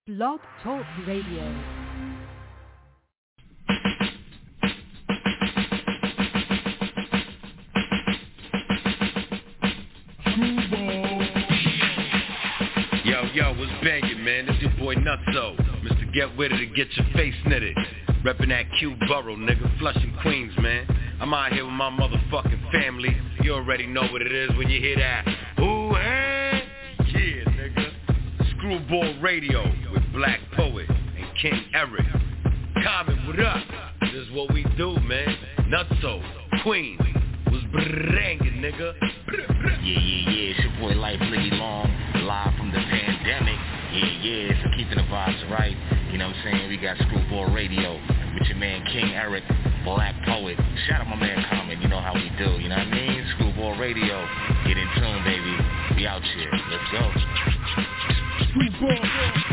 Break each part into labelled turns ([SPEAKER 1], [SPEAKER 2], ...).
[SPEAKER 1] Blog Talk Radio.
[SPEAKER 2] Yo, what's bangin', man? This your boy Nutso, Mr. Get With It to get your face knitted. Reppin' that Q Borough, nigga, Flushing, Queens, man. I'm out here with my motherfucking family. You already know what it is when you hear that. Ooh, hey, yeah, nigga. Screwball Radio with Black Poet and King Eric. Comment, what up? This is what we do, man. Nutso, Queens, was brangin', nigga.
[SPEAKER 3] Yeah, it's your boy Life Liggy Long, live from the pandemic. Yeah, so keeping the vibes right. You know what I'm saying? We got Screwball Radio with your man King Eric, Black Poet. Shout out my man Common, you know how we do, you know what I mean? Screwball Radio, get in tune, baby. We out here, let's go.
[SPEAKER 4] Screwball.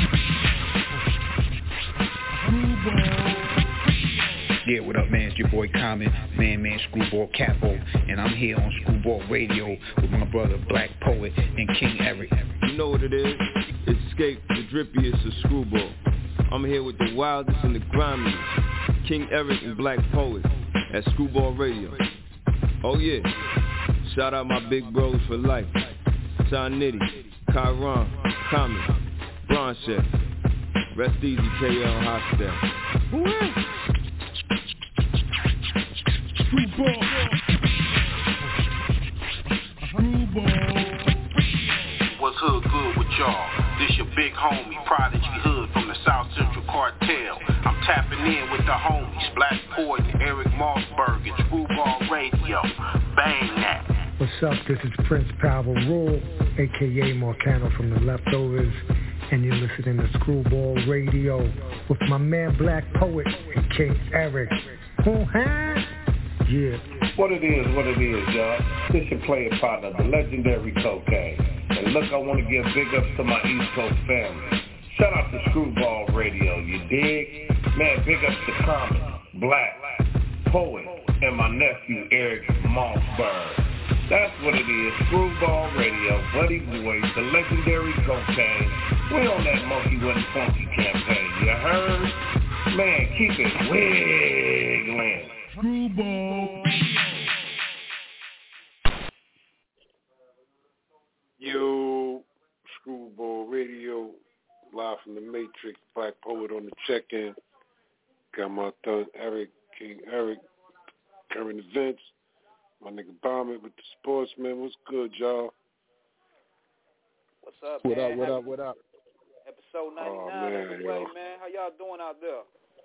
[SPEAKER 4] Yeah, what up, man? It's your boy Common, man, Screwball Capo, and I'm here on Screwball Radio with my brother Black Poet and King Eric.
[SPEAKER 5] You know what it is? Escape the drippiest of Screwball. I'm here with the wildest and the grimiest, King Eric and Black Poet at Screwball Radio. Oh yeah, shout out my big bros for life, Ty Nitty, Kyron, Common, Bronchett, rest easy KL Hostel.
[SPEAKER 4] Screwball.
[SPEAKER 6] What's hood good with y'all? This your big homie, Prodigy Hood from the South Central Cartel. I'm tapping in with the homies, Black Poet and Eric Mossberg at Screwball Radio. Bang that.
[SPEAKER 7] What's up? This is Prince Power Rule, a.k.a. Marcano from the Leftovers, and you're listening to Screwball Radio with my man Black Poet and King Eric. Yeah.
[SPEAKER 8] What it is, y'all. This your player partner, the legendary Cocaine. And look, I want to give big ups to my East Coast family. Shout out to Screwball Radio, you dig? Man, big ups to Common, Black, Poet, and my nephew Eric Mossberg. That's what it is, Screwball Radio, Buddy Boy, the legendary Cocaine. We on that Monkey Wasn't Funky campaign, you heard? Man, keep it wiggling.
[SPEAKER 4] Screwball.
[SPEAKER 9] Yo, Screwball Radio, live from the Matrix, Black Poet on the check-in. Got my thug Eric, King Eric, current events. My nigga Bomber with the Sportsman. What's good, y'all?
[SPEAKER 10] What's up,
[SPEAKER 5] What
[SPEAKER 10] man?
[SPEAKER 5] up?
[SPEAKER 10] Episode 99 on the way, man. How y'all doing out there?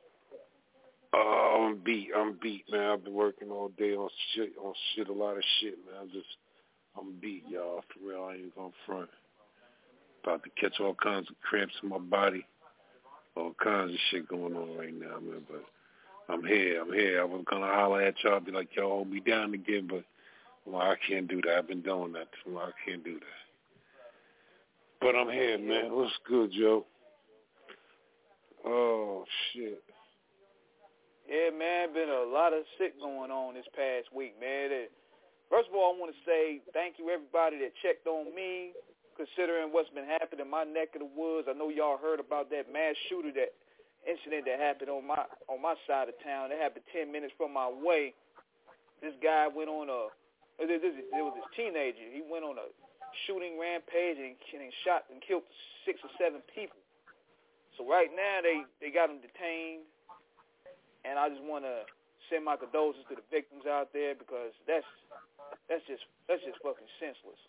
[SPEAKER 9] I'm beat, man. I've been working all day on shit, a lot of shit, man. I'm beat, y'all. For real, I ain't gonna front. About to catch all kinds of cramps in my body. All kinds of shit going on right now, man. But I'm here. I was gonna holler at y'all, be like, y'all hold me down again, but well, I can't do that. I've been doing that. Well, I can't do that. But I'm here, man. What's good, Joe? Oh, shit.
[SPEAKER 10] Yeah, man, been a lot of shit going on this past week, man. First of all, I want to say thank you everybody that checked on me, considering what's been happening in my neck of the woods. I know y'all heard about that mass shooter, that incident that happened on my side of town. It happened 10 minutes from my way. This guy went on it was this teenager. He went on a shooting rampage and shot and killed 6 or 7 people. So right now they got him detained. And I just want to send my condolences to the victims out there, because that's just fucking senseless.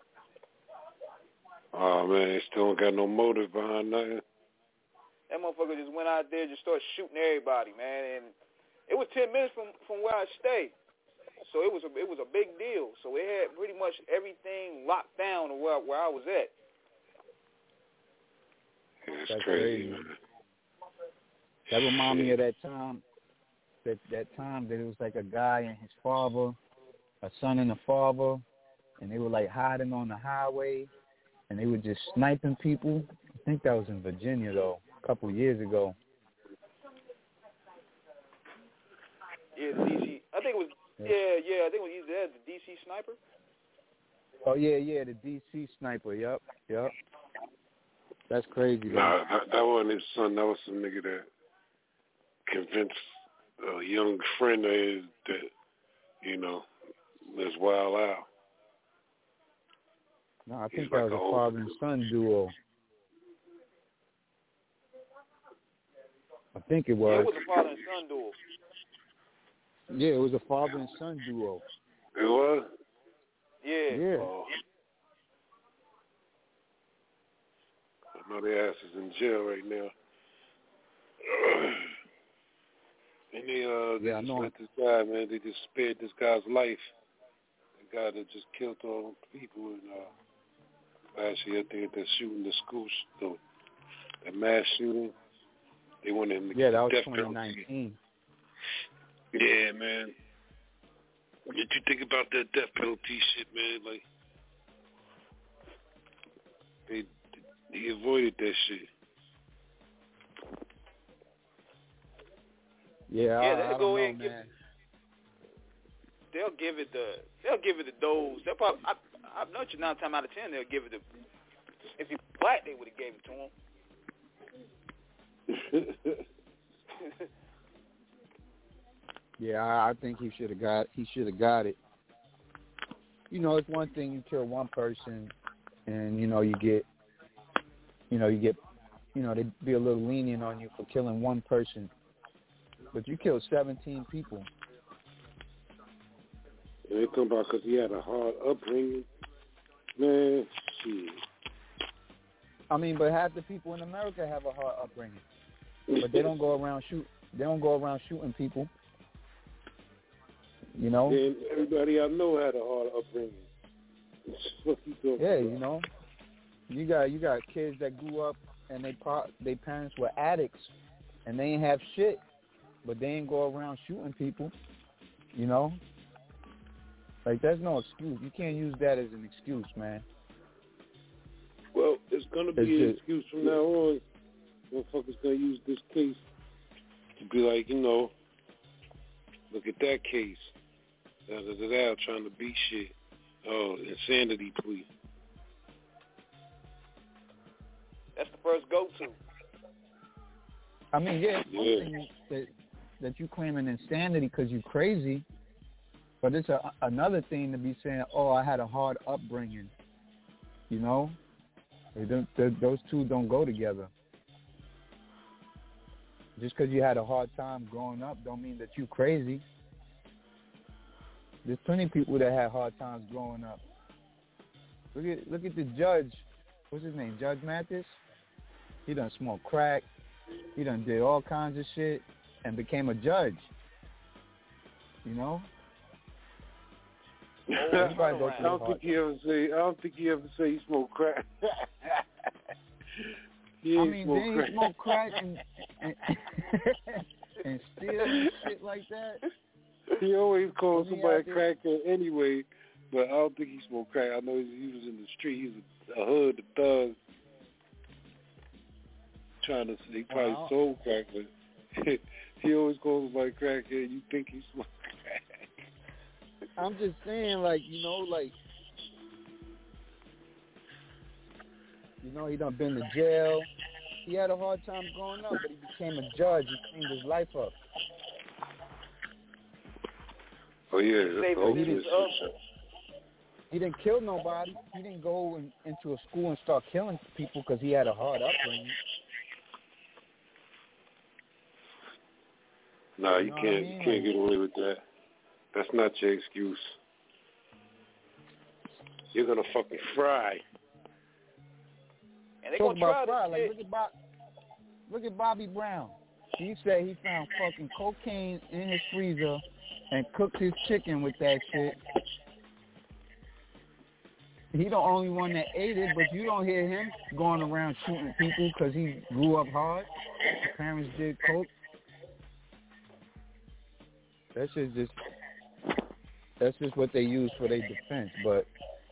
[SPEAKER 9] Oh man, they still don't got no motive behind nothing.
[SPEAKER 10] That motherfucker just went out there and just started shooting everybody, man. And it was 10 minutes from where I stay, so it was a big deal. So it had pretty much everything locked down to where I was at.
[SPEAKER 9] Yeah, that's crazy, man.
[SPEAKER 11] That reminded me of that time. That time that it was like a guy and his father, a son and a father, and they were like hiding on the highway, and they were just sniping people. I think that was in Virginia though, a couple of years ago.
[SPEAKER 10] Yeah, DC. I think it was. Yeah. I think it was either the DC sniper.
[SPEAKER 11] Oh yeah, the DC sniper. Yep. That's crazy.
[SPEAKER 9] Nah, that wasn't his son. That was some nigga that convinced a young friend of his that, you know, was wild out.
[SPEAKER 11] No, I think that was a father and son duo. I think it was.
[SPEAKER 10] Yeah, it was a father and son duo.
[SPEAKER 11] Yeah, it was a father and son duo.
[SPEAKER 9] It was?
[SPEAKER 10] Yeah.
[SPEAKER 11] Yeah.
[SPEAKER 9] Oh. I know their ass is in jail right now. And they just let this guy, man, they just spared this guy's life. The guy that just killed all them people. And last year, I think that shooting, the school, the mass shooting, they went in the
[SPEAKER 11] that was
[SPEAKER 9] death
[SPEAKER 11] 2019.
[SPEAKER 9] penalty. Yeah, man. What did you think about that death penalty shit, man? Like, he avoided that shit.
[SPEAKER 11] Yeah,
[SPEAKER 10] they'll
[SPEAKER 11] I
[SPEAKER 10] go
[SPEAKER 11] don't
[SPEAKER 10] in
[SPEAKER 11] know,
[SPEAKER 10] and
[SPEAKER 11] man.
[SPEAKER 10] They'll give it the dose. They'll probably, I know you 9 times out of 10 they'll give it the. If he black, they would have gave it to him.
[SPEAKER 11] Yeah, I think he should have got it. You know, it's one thing you kill one person, and they be a little lenient on you for killing one person, but you killed 17 people.
[SPEAKER 9] And they come about because he had a hard upbringing, man. Shit.
[SPEAKER 11] I mean, but half the people in America have a hard upbringing, but they don't go around shooting people. You know?
[SPEAKER 9] And everybody I know had a hard upbringing.
[SPEAKER 11] Yeah, you know. You got kids that grew up and they parents were addicts and they ain't have shit, but they ain't go around shooting people. You know? Like, there's no excuse. You can't use that as an excuse, man.
[SPEAKER 9] Well, it's going to be an excuse from now on. Motherfuckers going to use this case to be like, look at that case. Trying to beat shit. Oh, insanity plea.
[SPEAKER 10] That's the first go-to.
[SPEAKER 11] I mean, yeah, it's one thing that you claiming insanity because you crazy, but it's another thing to be saying, oh, I had a hard upbringing. You know? Those two don't go together. Just because you had a hard time growing up don't mean that you crazy. There's plenty of people that had hard times growing up. Look at the judge. What's his name? Judge Mathis? He done smoked crack. He done did all kinds of shit and became a judge. You know?
[SPEAKER 9] I don't think he ever say he smoked crack.
[SPEAKER 11] He smoked crack and and steal and shit like that.
[SPEAKER 9] He always calls somebody a crackhead anyway, but I don't think he smoked crack. I know he was in the street. He was a hood, a thug. He probably sold crack, but he always calls somebody crackhead. You think he smoked crack.
[SPEAKER 11] I'm just saying, he done been to jail. He had a hard time growing up, but he became a judge. He cleaned his life up.
[SPEAKER 9] Oh, yeah.
[SPEAKER 11] He didn't kill nobody. He didn't go into a school and start killing people because he had a hard upbringing.
[SPEAKER 9] Nah, you can't get away with that. That's not your excuse. You're gonna fucking fry.
[SPEAKER 10] And they gonna try
[SPEAKER 11] fry.
[SPEAKER 10] Like,
[SPEAKER 11] look at Bobby Brown. He said he found fucking cocaine in his freezer and cooked his chicken with that shit. He the only one that ate it, but you don't hear him going around shooting people because he grew up hard. His parents did coke. That's just what they use for their defense, but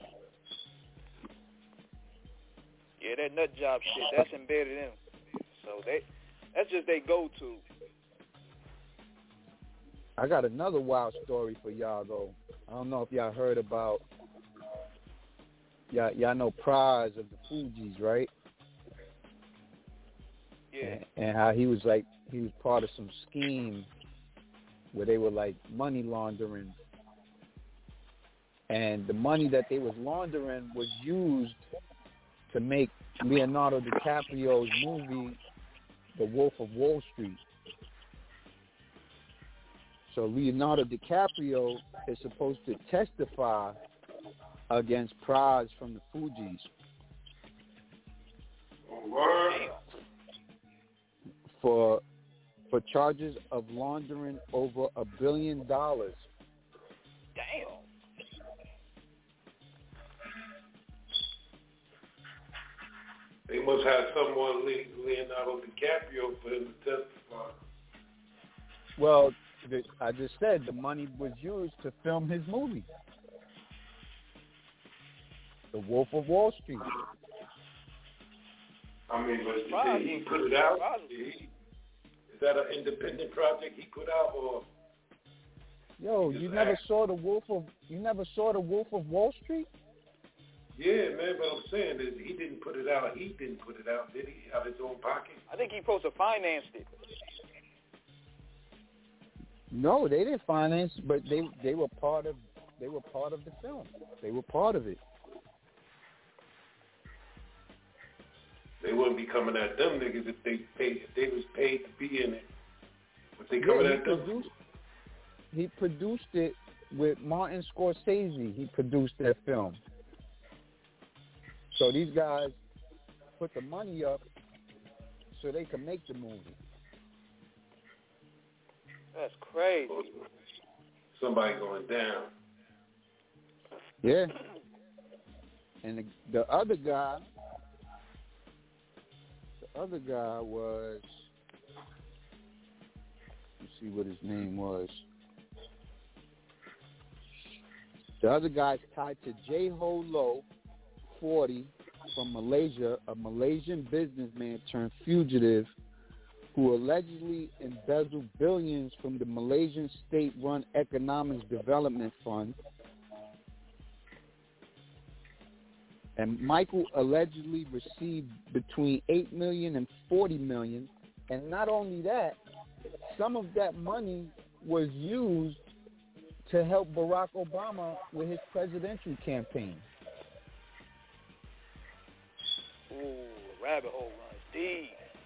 [SPEAKER 10] yeah, that nut job shit, that's embedded in them. So that's just they go-to.
[SPEAKER 11] I got another wild story for y'all, though. I don't know if y'all heard about, y'all know Pras of the Fugees, right? and how he was part of some scheme where they were like money laundering, and the money that they was laundering was used to make Leonardo DiCaprio's movie The Wolf of Wall Street. So Leonardo DiCaprio is supposed to testify against Praz from the Fugees. For charges of laundering over $1 billion.
[SPEAKER 10] Damn.
[SPEAKER 9] They must have someone Leonardo DiCaprio for him to testify.
[SPEAKER 11] Well, I just said the money was used to film his movie, The Wolf of Wall Street.
[SPEAKER 9] I mean, but did he put it out? Is that an independent project he put out, or?
[SPEAKER 11] Yo, you never saw the Wolf of Wall Street?
[SPEAKER 9] Yeah, man, but I'm saying that he didn't put it out. He didn't put it out, did he? Out of his own pocket?
[SPEAKER 10] I think he supposed to financed it.
[SPEAKER 11] No, they didn't finance, but they were part of the film. They were part of it.
[SPEAKER 9] They wouldn't be coming at them niggas if they was paid to be in it. But they coming at them.
[SPEAKER 11] He produced it with Martin Scorsese. He produced that film. So these guys put the money up so they could make the movie.
[SPEAKER 10] That's crazy.
[SPEAKER 9] Somebody going down.
[SPEAKER 11] Yeah. And the other guy was, let's see what his name was. The other guy's tied to J-Ho Lo, 40, from Malaysia, a Malaysian businessman turned fugitive who allegedly embezzled billions from the Malaysian state-run Economic Development Fund. And Michael allegedly received between $8 million and $40 million. And not only that, some of that money was used to help Barack Obama with his presidential campaign.
[SPEAKER 10] Ooh, rabbit hole runs deep.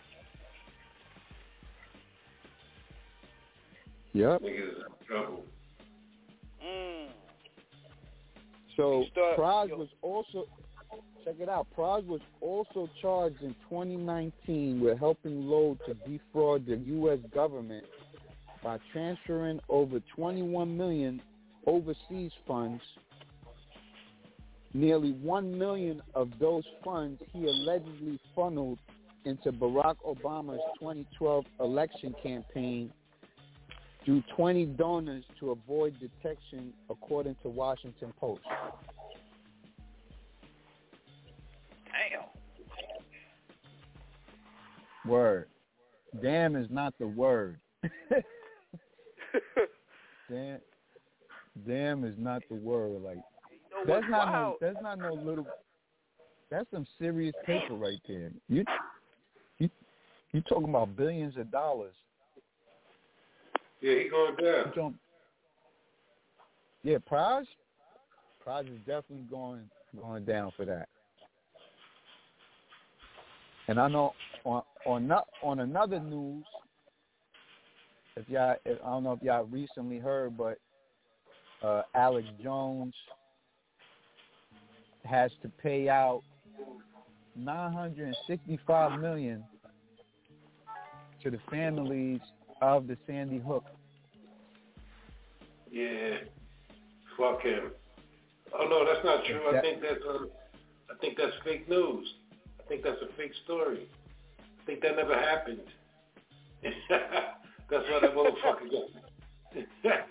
[SPEAKER 11] Yep.
[SPEAKER 9] Niggas in trouble.
[SPEAKER 11] So Praz was also, check it out, Praz was also charged in 2019 with helping Lowe to defraud the U.S. government by transferring over $21 million overseas funds. Nearly $1 million of those funds he allegedly funneled into Barack Obama's 2012 election campaign through 20 donors to avoid detection, according to Washington Post.
[SPEAKER 10] Damn.
[SPEAKER 11] Word. Damn is not the word. Damn is not the word. Like, that's not no little. That's some serious paper right there. You talking about billions of dollars.
[SPEAKER 9] Yeah, he going down.
[SPEAKER 11] Yeah, Praz is definitely going down for that. And I know on another news, I don't know if y'all recently heard, but Alex Jones has to pay out $965 million to the families of the Sandy Hook.
[SPEAKER 9] Yeah, fuck him. Oh no, that's not true. I think that's fake news. I think that's a fake story. I think that never happened. That's why that motherfucker got.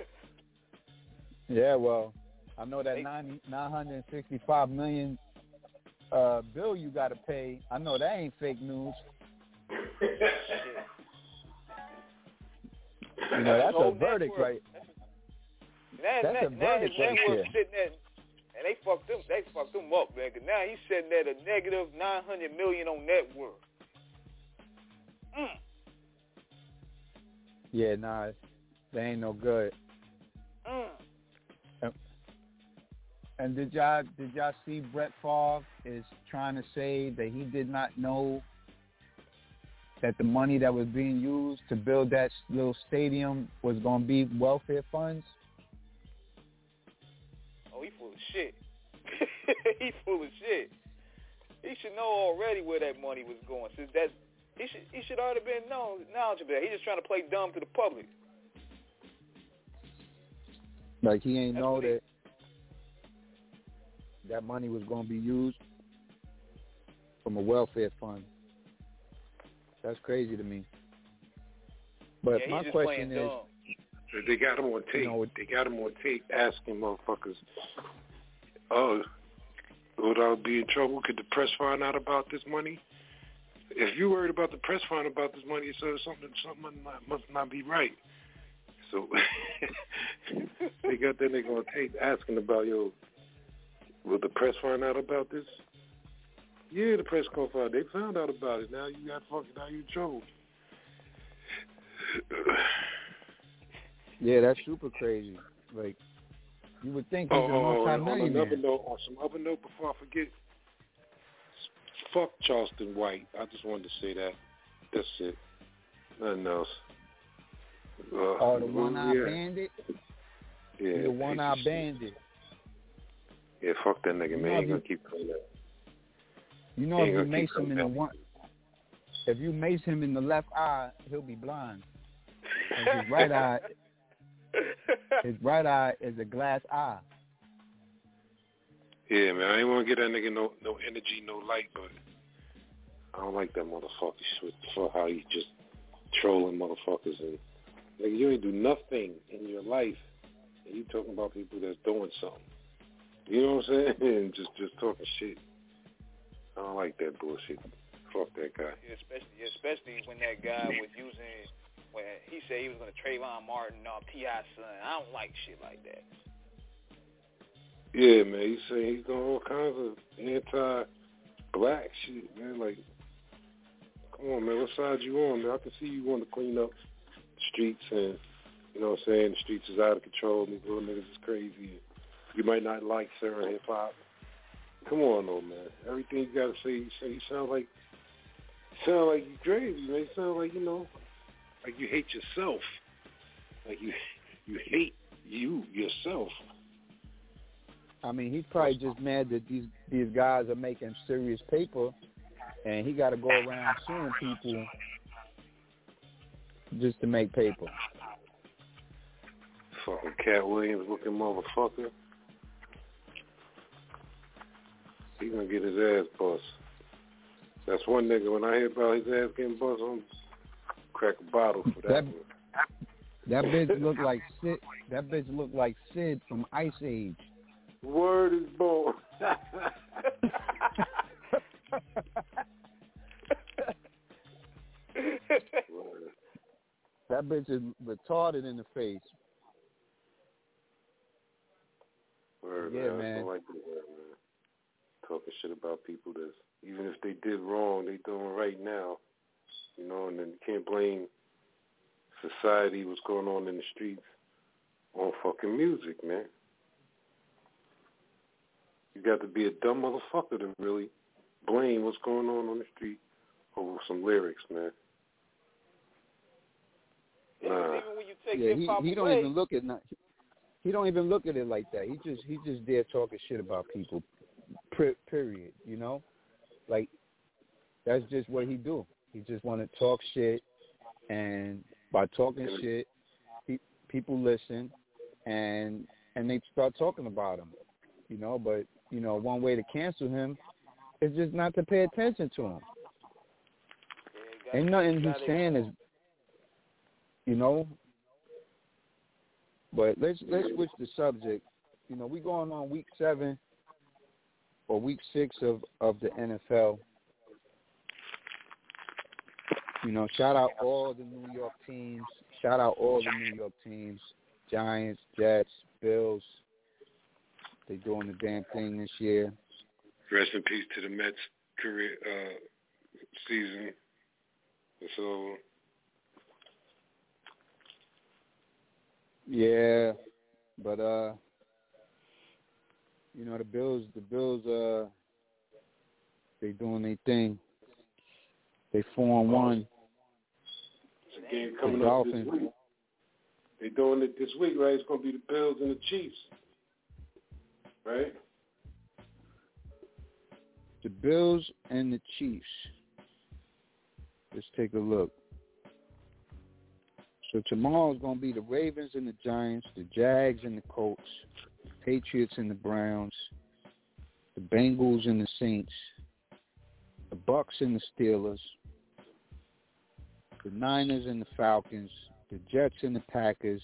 [SPEAKER 11] Yeah, well, I know that $965 million bill you got to pay. I know that ain't fake news. You know, that's a verdict, right? That's a verdict right there.
[SPEAKER 10] And they fucked him up, man. Cause now he's sitting at a negative $900 million on net worth.
[SPEAKER 11] Yeah, nah, they ain't no good. And did y'all see Brett Favre is trying to say that he did not know that the money that was being used to build that little stadium was going to be welfare funds?
[SPEAKER 10] Oh, he full of shit. He full of shit. He should know already where that money was going. Since that, he should already been knowledgeable. He's just trying to play dumb to the public.
[SPEAKER 11] Like he ain't know that money was going to be used from a welfare fund. That's crazy to me. But
[SPEAKER 10] yeah,
[SPEAKER 11] my question is,
[SPEAKER 9] they got him on tape. They got him on tape asking motherfuckers, "Oh, would I be in trouble? Could the press find out about this money? If you worried about the press find about this money, so something must not be right." So they got that nigga on tape asking about, "Yo, will the press find out about this?" Yeah, the press gonna find out. They found out about it. Now you got now you in trouble.
[SPEAKER 11] Yeah, that's super crazy. Like, you would think he's a multi-millionaire.
[SPEAKER 9] On some other note, before I forget, fuck Charleston White. I just wanted to say that. That's it. Nothing else.
[SPEAKER 11] The one-eyed bandit?
[SPEAKER 9] Yeah.
[SPEAKER 11] The one-eyed bandit.
[SPEAKER 9] Yeah, fuck that nigga, man. He ain't gonna keep playing that.
[SPEAKER 11] You know, if you mace him if you mace him in the left eye, he'll be blind. And his right eye is a glass eye.
[SPEAKER 9] Yeah, man. I ain't want to get that nigga no energy, no light, but I don't like that motherfucker shit for how he just trolling motherfuckers and like you ain't do nothing in your life, and you talking about people that's doing something. You know what I'm saying? And just talking shit. I don't like that bullshit. Fuck that guy.
[SPEAKER 10] Yeah, especially when that guy was using, when he said he was going to Trayvon Martin or P.I. son. I don't like shit like that.
[SPEAKER 9] Yeah, man. He's saying he's doing all kinds of anti-black shit, man. Like, come on, man. What side you on, man? I can see you want to clean up the streets and, you know what I'm saying, the streets is out of control and these little niggas is crazy. You might not like certain hip-hop. Come on, though, man. Everything you gotta say, you sound like you crazy, man. You sound like, you know, like you hate yourself. Like you hate yourself.
[SPEAKER 11] I mean, he's probably just mad that these guys are making serious paper, and he got to go around suing people just to make paper.
[SPEAKER 9] Fucking Cat Williams looking motherfucker. He gonna get his ass bust. That's one nigga. When I hear about his ass getting bust, I'm crack a bottle for that one.
[SPEAKER 11] That bitch look like Sid. That bitch look like Sid from Ice Age.
[SPEAKER 9] Word is born.
[SPEAKER 11] That bitch is retarded in the face.
[SPEAKER 9] Word,
[SPEAKER 11] yeah,
[SPEAKER 9] man. I don't like that, man. Talking shit about people that's, even if they did wrong, they doing right now. You know, and then you can't blame society, what's going on in the streets, on fucking music, man. You got to be a dumb motherfucker to really blame what's going on the street over some lyrics, man. Nah.
[SPEAKER 10] Even when you take
[SPEAKER 11] he don't even look at he don't even look at it like that. He just there talking shit about people. Period. You know, like that's just what he do. He just want to talk shit, and by talking shit, people listen, and they start talking about him. You know, but you know, one way to cancel him is just not to pay attention to him. Ain't nothing he's saying is, you know. But let's switch the subject. You know, we going on week 7 or week 6 of the NFL. You know, shout out all the New York teams. Giants, Jets, Bills. They doing the damn thing this year.
[SPEAKER 9] Rest in peace to the Mets career season. It's over.
[SPEAKER 11] Yeah, but you know, the Bills, they doing their thing. They 4-1.
[SPEAKER 9] It's a game coming up this week. They're doing it this week, right? It's going to be the Bills and the Chiefs, right?
[SPEAKER 11] The Bills and the Chiefs. Let's take a look. So tomorrow is going to be the Ravens and the Giants, the Jags and the Colts, the Patriots and the Browns, the Bengals and the Saints, the Bucks and the Steelers, the Niners and the Falcons, the Jets and the Packers,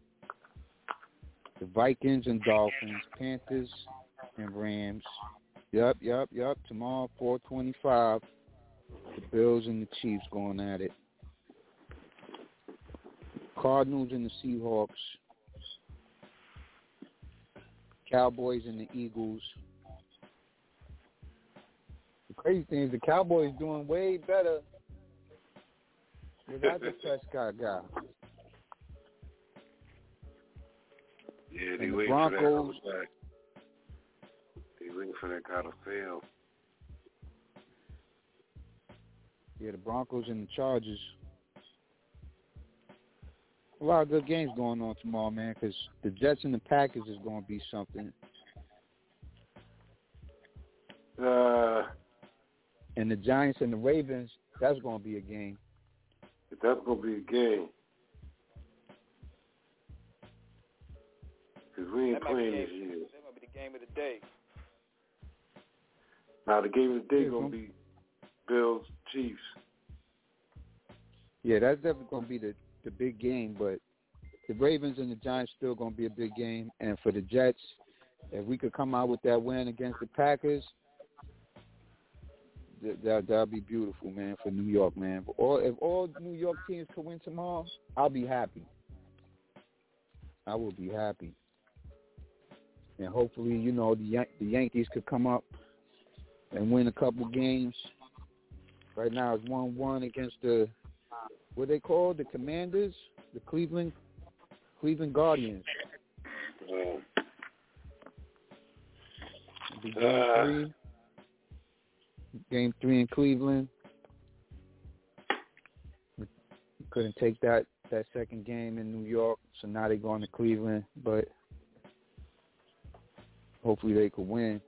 [SPEAKER 11] the Vikings and Dolphins, Panthers and Rams. Yep. Tomorrow, 4:25, the Bills and the Chiefs going at it. Cardinals and the Seahawks, Cowboys and the Eagles. The crazy thing is the Cowboys doing way better without the Prescott guy.
[SPEAKER 9] Yeah, they
[SPEAKER 11] and
[SPEAKER 9] waiting
[SPEAKER 11] Broncos,
[SPEAKER 9] for that. They waiting for that guy to fail.
[SPEAKER 11] Yeah, the Broncos and the Chargers. A lot of good games going on tomorrow, man, because the Jets and the Packers is going to be something. And the Giants and the Ravens, that's going to be a game.
[SPEAKER 9] That's going to be a game. Because we ain't playing this year.
[SPEAKER 10] That might be the game of the day.
[SPEAKER 9] Now, the game of the day is going to be Bills, Chiefs.
[SPEAKER 11] Yeah, that's definitely going to be the big game, but the Ravens and the Giants still going to be a big game. And for the Jets, if we could come out with that win against the Packers, that'll be beautiful, man, for New York, man. If all New York teams could win tomorrow, I'll be happy. I will be happy. And hopefully, you know, the Yankees could come up and win a couple games. Right now it's 1-1 against the, what they call the Commanders, the Cleveland Guardians. Game 3 in Cleveland. We couldn't take that second game in New York, so now they're going to Cleveland, but hopefully they could win.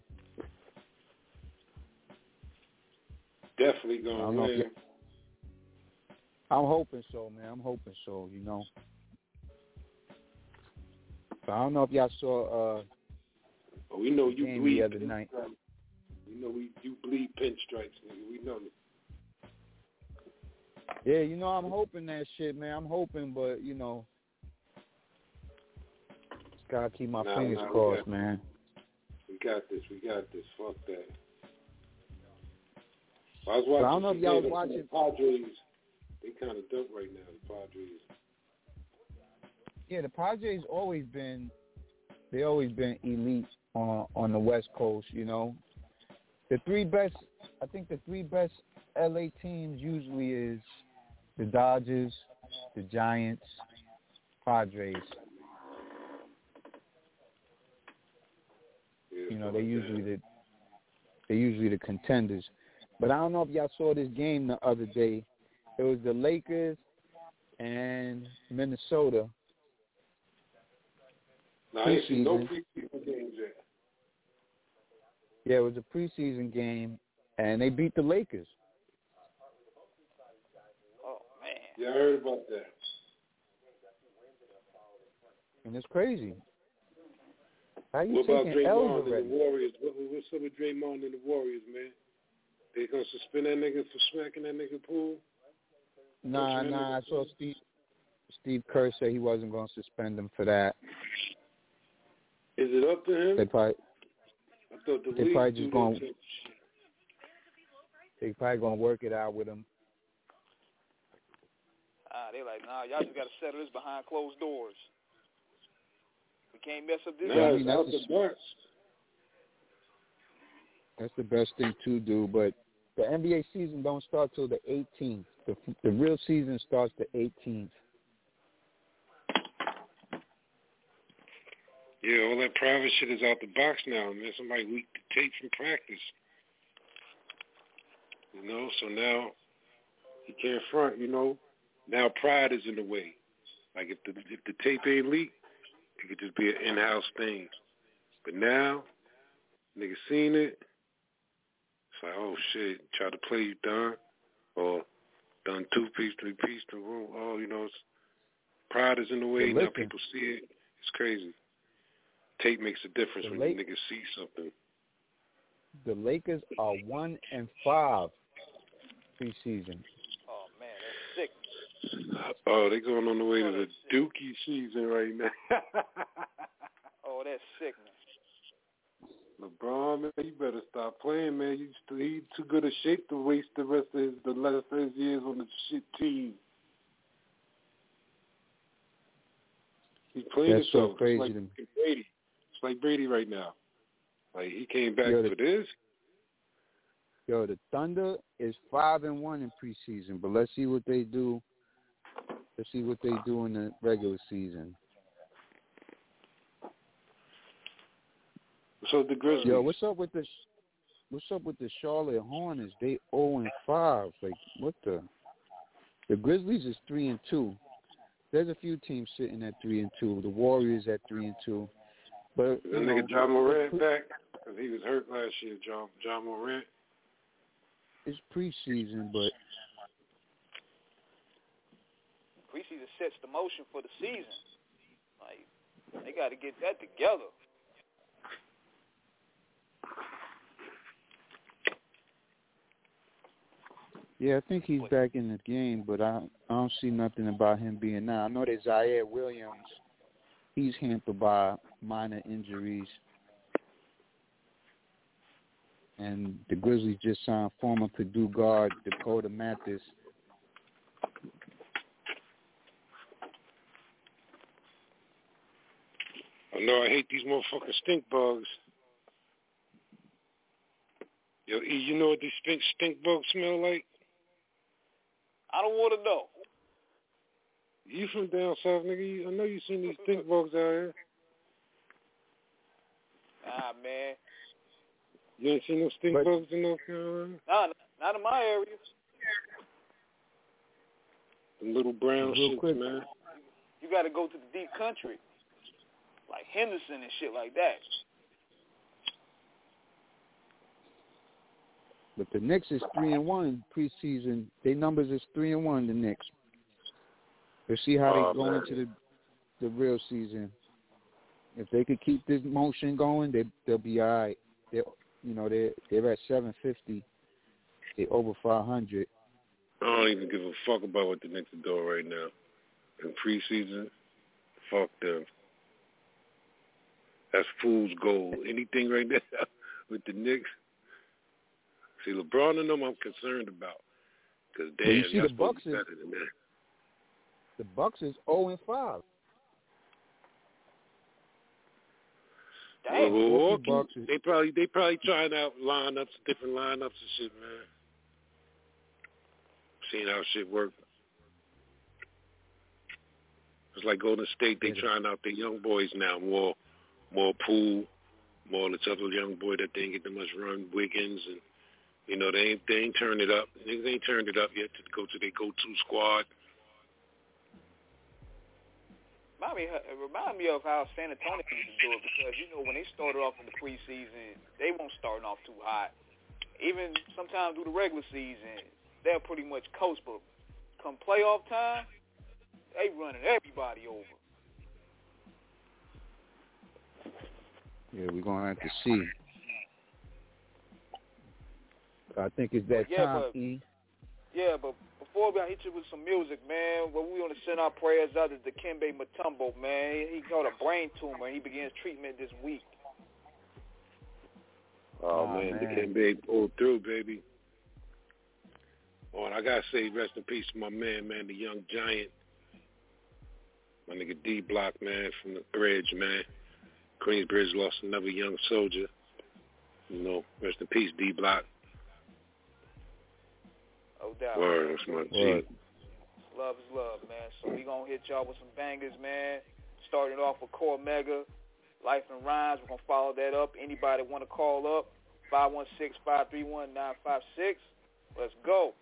[SPEAKER 9] Definitely going to win.
[SPEAKER 11] I'm hoping so, man. I'm hoping so, you know. So I don't know if y'all saw
[SPEAKER 9] we know you
[SPEAKER 11] game
[SPEAKER 9] bleed
[SPEAKER 11] the other night.
[SPEAKER 9] We know you bleed pinstripes, nigga. We know it.
[SPEAKER 11] Yeah, you know, I'm hoping that shit, man. I'm hoping, but, you know, just got to keep my fingers crossed, man.
[SPEAKER 9] We got this. Fuck that. I was watching.
[SPEAKER 11] I don't know if y'all was watching.
[SPEAKER 9] The Padres, they kind of dope right now, the Padres.
[SPEAKER 11] Yeah, the Padres always been elite on the West Coast, you know. I think the three best LA teams usually is the Dodgers, the Giants, Padres.
[SPEAKER 9] Yeah,
[SPEAKER 11] you know, they're usually the contenders. But I don't know if y'all saw this game the other day. It was the Lakers and Minnesota.
[SPEAKER 9] No, I ain't seen no preseason games yet.
[SPEAKER 11] Yeah, it was a preseason game, and they beat the Lakers.
[SPEAKER 10] Oh, man.
[SPEAKER 9] Yeah, I heard about that.
[SPEAKER 11] And it's crazy. How you
[SPEAKER 9] what about
[SPEAKER 11] taking L's
[SPEAKER 9] Draymond
[SPEAKER 11] already?
[SPEAKER 9] and the Warriors? What's up with Draymond and the Warriors, man? They gonna suspend that nigga for smacking that nigga pool?
[SPEAKER 11] Nah. I saw Steve Kerr say he wasn't going to suspend him for that.
[SPEAKER 9] Is it up to him?
[SPEAKER 11] They probably just going. They probably going to work it out with him.
[SPEAKER 10] They like, nah, y'all just got to settle this behind closed doors. We can't mess up this.
[SPEAKER 11] That's the best thing to do, but the NBA season don't start till the 18th. The real season starts the 18th.
[SPEAKER 9] Yeah, all that private shit is out the box now, man. Somebody leaked the tape from practice. You know, so now he can't front, you know. Now pride is in the way. Like if the tape ain't leaked, it could just be an in-house thing. But now, niggas seen it. It's like, oh shit, try to play you done. Or done 2-piece, 3-piece, the room. Oh, you know, pride is in the way. Now people see it. It's crazy. Tape makes a difference when you niggas see something.
[SPEAKER 11] The Lakers are 1-5 preseason.
[SPEAKER 10] Oh man, that's sick.
[SPEAKER 9] Oh, they going on the way to the Dookie season right now.
[SPEAKER 10] Oh, that's sick, man.
[SPEAKER 9] LeBron, man, you better stop playing, man. He's too good a shape to waste the rest of his years on the shit team. He's playing
[SPEAKER 11] That's
[SPEAKER 9] himself.
[SPEAKER 11] So crazy.
[SPEAKER 9] It's like Brady. It's like Brady right now. Like he came back for this.
[SPEAKER 11] Yo, the Thunder is 5-1 in preseason, but let's see what they do. Let's see what they do in the regular season.
[SPEAKER 9] So the Grizzlies.
[SPEAKER 11] Yo, what's up with the Charlotte Hornets? They 0-5. Like what the? The Grizzlies is 3-2. There's a few teams sitting at 3-2. The Warriors at 3-2. But
[SPEAKER 9] the nigga John Morant back because he was hurt last year. John Morant.
[SPEAKER 11] It's preseason, but
[SPEAKER 10] preseason sets the motion for the season. Like they got to get that together.
[SPEAKER 11] Yeah, I think he's back in the game, but I don't see nothing about him being now. I know that Zaire Williams, he's hampered by minor injuries. And the Grizzlies just signed former Purdue guard Dakota Mathis.
[SPEAKER 9] I know I hate these motherfucking stink bugs. Yo, E, you know what these stink bugs smell like?
[SPEAKER 10] I don't want to know.
[SPEAKER 9] You from down south, nigga? I know you seen these stink bugs out here.
[SPEAKER 10] Nah, man.
[SPEAKER 9] You ain't seen no stink bugs in North Carolina?
[SPEAKER 10] Nah, not in my area.
[SPEAKER 9] The little brown shits,
[SPEAKER 11] quick,
[SPEAKER 9] man.
[SPEAKER 10] You got to go to the deep country, like Henderson and shit like that.
[SPEAKER 11] But the Knicks is 3-1 preseason. Their numbers is 3-1. The Knicks. Let's see how they go into the real season. If they could keep this motion going, they'll be all right. They're at 750. They're over 500.
[SPEAKER 9] I don't even give a fuck about what the Knicks are doing right now. In preseason, fuck them. That's fool's gold. Anything right now with the Knicks. See, LeBron and them I'm concerned about. Because, damn,
[SPEAKER 11] you see
[SPEAKER 9] y'all
[SPEAKER 11] the Bucks
[SPEAKER 9] better than that.
[SPEAKER 11] The Bucks is 0-5.
[SPEAKER 10] Damn.
[SPEAKER 9] Milwaukee, they probably trying out different lineups and shit, man. Seeing how shit work. It's like Golden State, they trying out their young boys now. More Poole, more of this other young boy that they ain't get that much run, Wiggins, and they ain't turned it up. Niggas ain't turned it up yet to go to their go-to squad.
[SPEAKER 10] Remind me of how San Antonio used to do it because, when they started off in the preseason, they won't start off too hot. Even sometimes through the regular season, they'll pretty much coast, but come playoff time, they running everybody over.
[SPEAKER 11] Yeah, we're going to have to see. I think it's that time,
[SPEAKER 10] Yeah, but before I hit you with some music, man, we want to send our prayers out to Dikembe Mutombo, man. He got a brain tumor, and he begins treatment this week.
[SPEAKER 9] Oh, man, Dikembe pulled through, baby. Oh, and I got to say rest in peace to my man, the young giant. My nigga D-Block, man, from the bridge, man. Queensbridge lost another young soldier. Rest in peace, D-Block.
[SPEAKER 10] No doubt.
[SPEAKER 9] Word, that's my G.
[SPEAKER 10] Love is love, man. So we going to hit y'all with some bangers, man. Starting off with Core Mega, Life and Rhymes. We're going to follow that up. Anybody want to call up? 516-531-956. Let's go.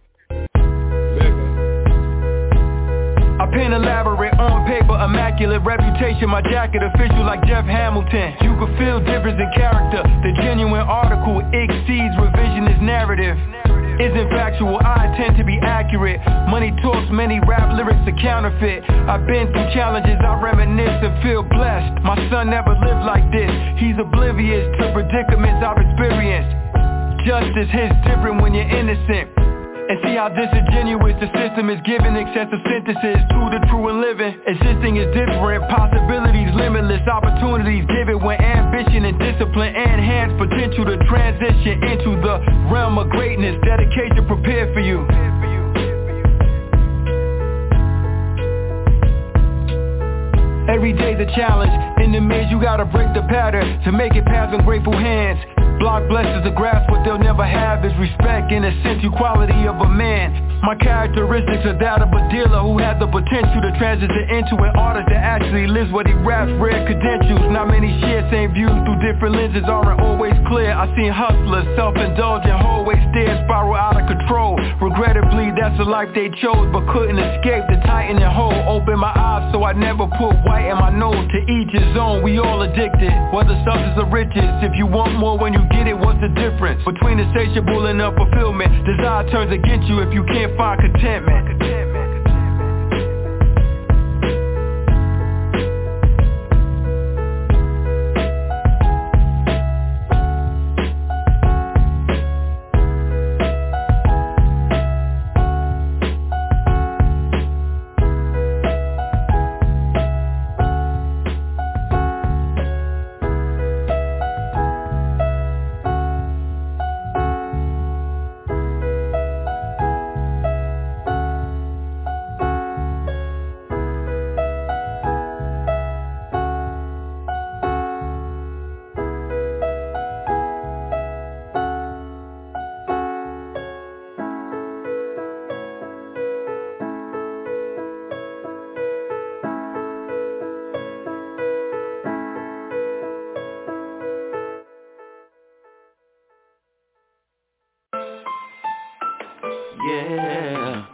[SPEAKER 12] I pen elaborate, on paper, immaculate reputation, my jacket official like Jeff Hamilton. You can feel difference in character, the genuine article exceeds revisionist narrative. Isn't factual, I intend to be accurate. Money talks, many rap lyrics are counterfeit. I've been through challenges, I reminisce and feel blessed. My son never lived like this, he's oblivious to predicaments I've experienced. Justice hits different when you're innocent. And see how disingenuous the system is giving excessive sentences to the true and living. Existing is different, possibilities limitless, opportunities given when ambition and discipline enhance potential to transition into the realm of greatness. Dedication prepared for you. Every day's a challenge. In the maze you gotta break the pattern to make it past ungrateful hands. Block blessings to grasp what they'll never have is respect and essential quality of a man. My characteristics are that of a dealer who has the potential to transition into an artist that actually lives what he raps. Rare credentials, not many share same views through different lenses aren't always clear. I've seen hustlers, self-indulgent, hallway stairs spiral out of control. Regrettably, that's the life they chose, but couldn't escape the tighten and hold. Open my eyes so I never put white in my nose. To each his own, we all addicted, whether substance or riches. If you want more when you get it, what's the difference between insatiable and unfulfillment? Desire turns against you if you can't find contentment.
[SPEAKER 13] Yeah.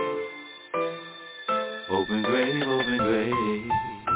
[SPEAKER 13] Open grave, open grave.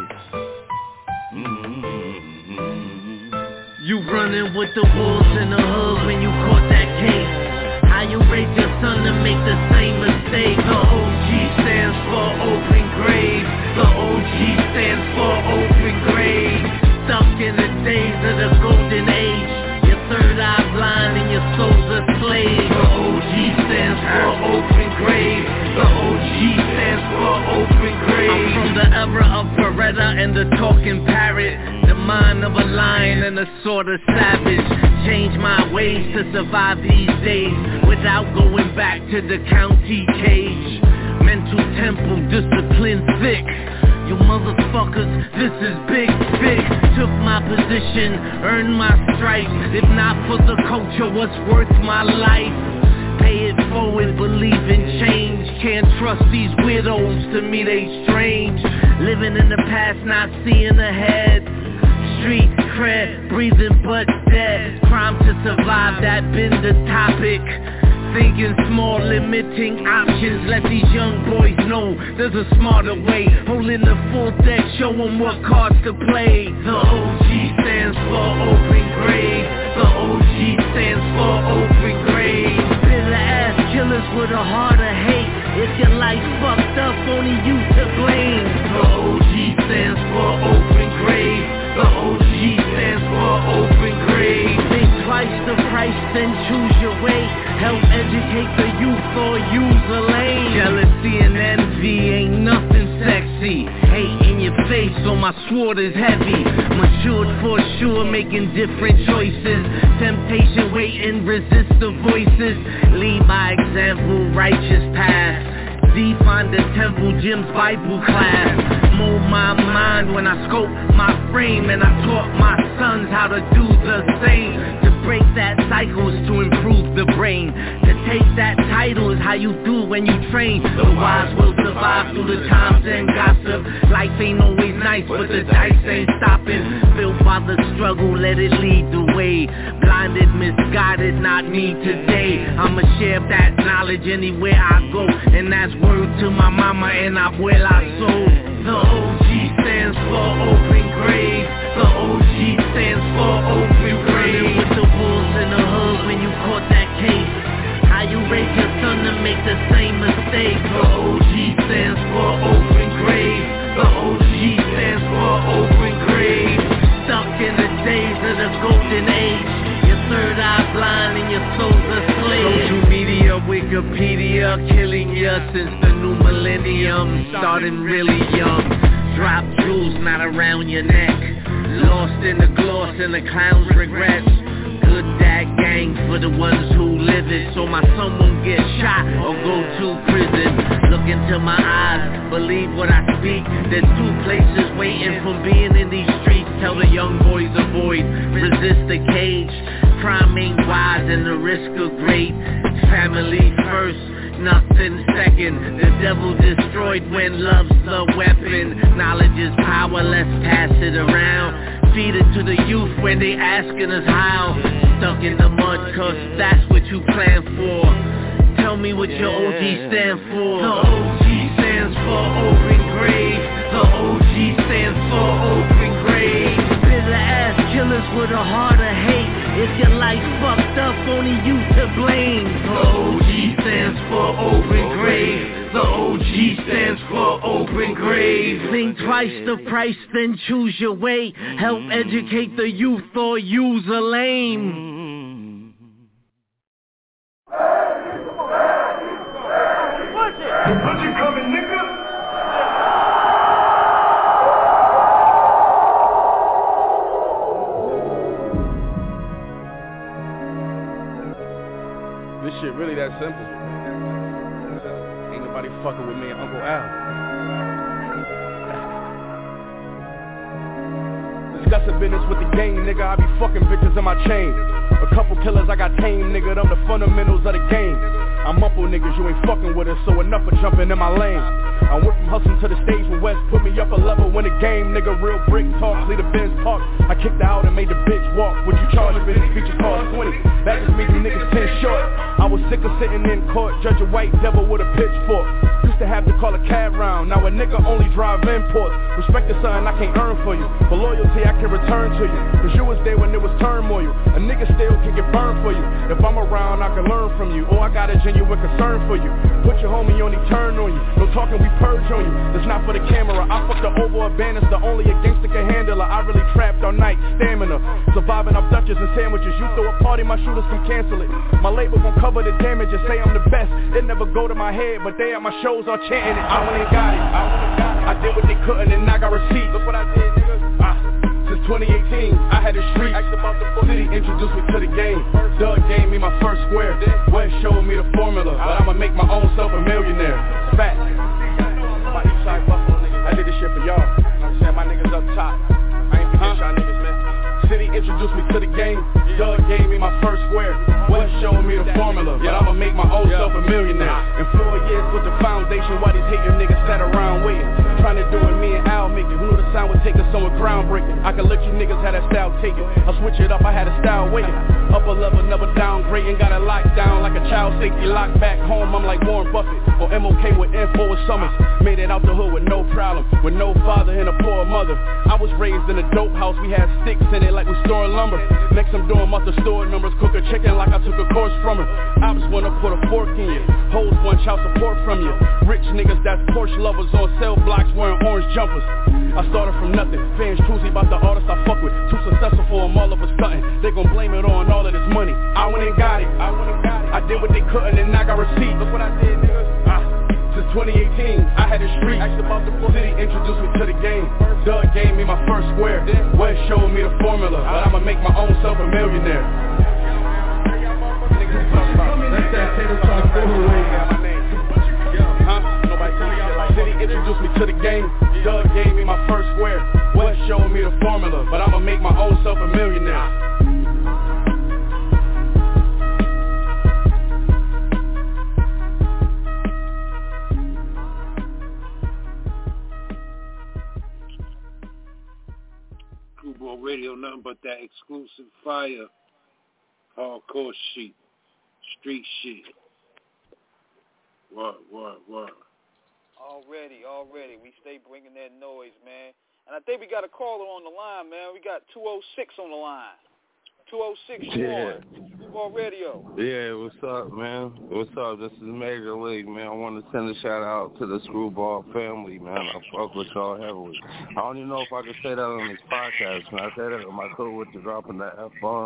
[SPEAKER 14] You running with the wolves in the hood when you caught that case. How you raise your son to make the same mistake? The OG stands for open grave. The OG stands for open grave. Stuck in the days of the golden age. Your third eye blind and your soul's a slave. The OG stands for open grave. The OG stands for open grave. I'm from the era of Beretta and the talking parrot. The mind of a lion and a sort of savage. Change my ways to survive these days without going back to the county cage. Mental temple, discipline thick. You motherfuckers, this is big. Took my position, earned my stripes. If not for the culture, what's worth my life? Pay it forward, believe in change. Can't trust these weirdos, to me they strange. Living in the past, not seeing ahead. Street cred, breathing but dead. Crime to survive, that been the topic. Thinking small, limiting options. Let these young boys know there's a smarter way. Holding the full deck, show them what cards to play. The OG stands for open grave. The OG stands for open grave. Bitter ass killers with a heart of hate. If your life fucked up, only you to blame. The OG stands for open grave. The OG stands for open grave. Think twice the price, then choose your way. Help educate the youth or use a lane. Jealousy and envy ain't nothing sexy. Hate in your face, so my sword is heavy. Matured for sure, making different choices. Temptation waiting, resist the voices. Lead by example, righteous path. Define the temple, Jim's Bible class. Mold my mind when I scope my frame. And I taught my sons how to do the same. To break that cycle is to improve the brain. To take that title is how you do when you train. The wise will survive through the times and gossip. Life ain't always nice, but the dice ain't stopping. Built by the struggle, let it lead the way. Blinded, misguided, not me today. I'ma share that knowledge anywhere I go, and that's word to my mama and abuela soul. The OG stands for open grave. The OG stands for open grave. With the wolves in the hood when you caught that case. How you raise your son to make the same mistake. The OG stands for open grave. The OG stands for open grave. Stuck in the days of the golden age. Your third eye blind and your soul's a slave. Social media, Wikipedia, killing ya since the new millennium. Starting really young. Drop jewels not around your neck. Lost in the gloss and the clown's regrets. Good dad gang for the ones who live it, so my son won't get shot or go to prison. Look into my eyes, believe what I speak. There's two places waiting for being in these streets. Tell the young boys avoid, resist the cage. Crime ain't wise and the risk are great. Family first, nothing second. The devil destroyed when love's the weapon. Knowledge is power, let's pass it around. Feed it to the youth when they asking us how. Stuck in the mud cause that's what you plan for. Tell me what your OG stand for. The OG stands for open grave. The OG stands for open grave. Bitter ass killers with a heart of hate. If your life fucked up, only you to blame. The OG stands for open grave. The OG stands for open grave. Think twice the price, then choose your way. Help educate the youth or use a lame.
[SPEAKER 15] Punch it coming, nigga.
[SPEAKER 16] This shit really that simple. Ain't nobody fucking with me and Uncle Al. Discussing business with the gang, nigga. I be fucking bitches in my chain. A couple killers I got tame, nigga. Them the fundamentals of the game. I'm mumble niggas, you ain't fucking with us, so enough of jumping in my lane. I went from hustling to the stage when West put me up a level, win the game, nigga. Real brick talk, lead the Benz park. I kicked her out and made the bitch walk. What you charge for these features cost 20? That just means you niggas 10 short. I was sick of sitting in court, judge a white devil with a pitchfork. Used to have to call a cab round, now a nigga only drive imports. Respect is something I can't earn for you, but loyalty I can return to you. Cause you was there when there was turmoil. A nigga still can get burned for you. If I'm around, I can learn from you. Or I got a genuine concern for you. Put your homie on, he turn on you. No talking, we purge on you. That's not for the camera. I fucked the Oval Abandons, the only a gangster can handle her. I really trapped all night, stamina. Surviving off Dutchess and sandwiches. You throw a party, my shooters can cancel it. My label gon' cover the damages. Say I'm the best, it never go to my head, but they at my shows all chanting it. I went and got it. I did what they couldn't and I got receipts. Look what I did, nigga. Since 2018, I had the street. City introduced me to the game. Doug gave me my first square. West showed me the formula, but I'ma make my own self a millionaire. Fact. I did this shit for y'all. I'm saying my niggas up top. I ain't forget y'all niggas, man. City introduced me to the game. Doug gave me my first square. West showed me the formula, but I'ma make my own self a millionaire. In 4 years with the foundation, why these hating niggas sat around waiting? Trying to do it, me and Al make it. Who knew the sound would take us somewhere groundbreaking? I could let you niggas have that style taken. I'll switch it up, I had a style waiting. Upper level, never downgrading. Got it locked down like a child safety locked back home. I'm like Warren Buffett or MOK with info with Summers. Made it out the hood with no problem, with no father and a poor mother. I was raised in a dope house, we had sticks in it like we storing lumber. Next I'm doing the store numbers, cook a chicken like I took a course from her. I just wanna put a fork in you, hoes want child support from you. Rich niggas that's Porsche lovers on cell blocks wearing orange jumpers. I started from nothing, fans choosy about the artists I fuck with. Too successful for them all of a sudden, they gon' blame it on all of this money. I went and got it, I did what they couldn't and I got receipts. Look what I did, niggas. Since 2018, I had the street. City introduced me to the game. Doug gave me my first square. West showed me the formula, but I'ma make my own self a millionaire. That's that Taylor Talk City introduced me to the game. Doug gave me my first square. West showed me the formula, but I'ma make my own self a millionaire.
[SPEAKER 9] Screwball Radio, nothing but that exclusive fire, hardcore shit, street shit. Word.
[SPEAKER 10] Already. We stay bringing that noise, man. And I think we got a caller on the line, man. We got 206 on the line. 206 Sean, Screwball Radio.
[SPEAKER 17] Yeah, what's up, man? What's up? This is Major League, man. I want to send a shout out to the Screwball family, man. I fuck with y'all heavily. I don't even know if I can say that on this podcast. Can I say that? Am I cool with you dropping that F-bomb?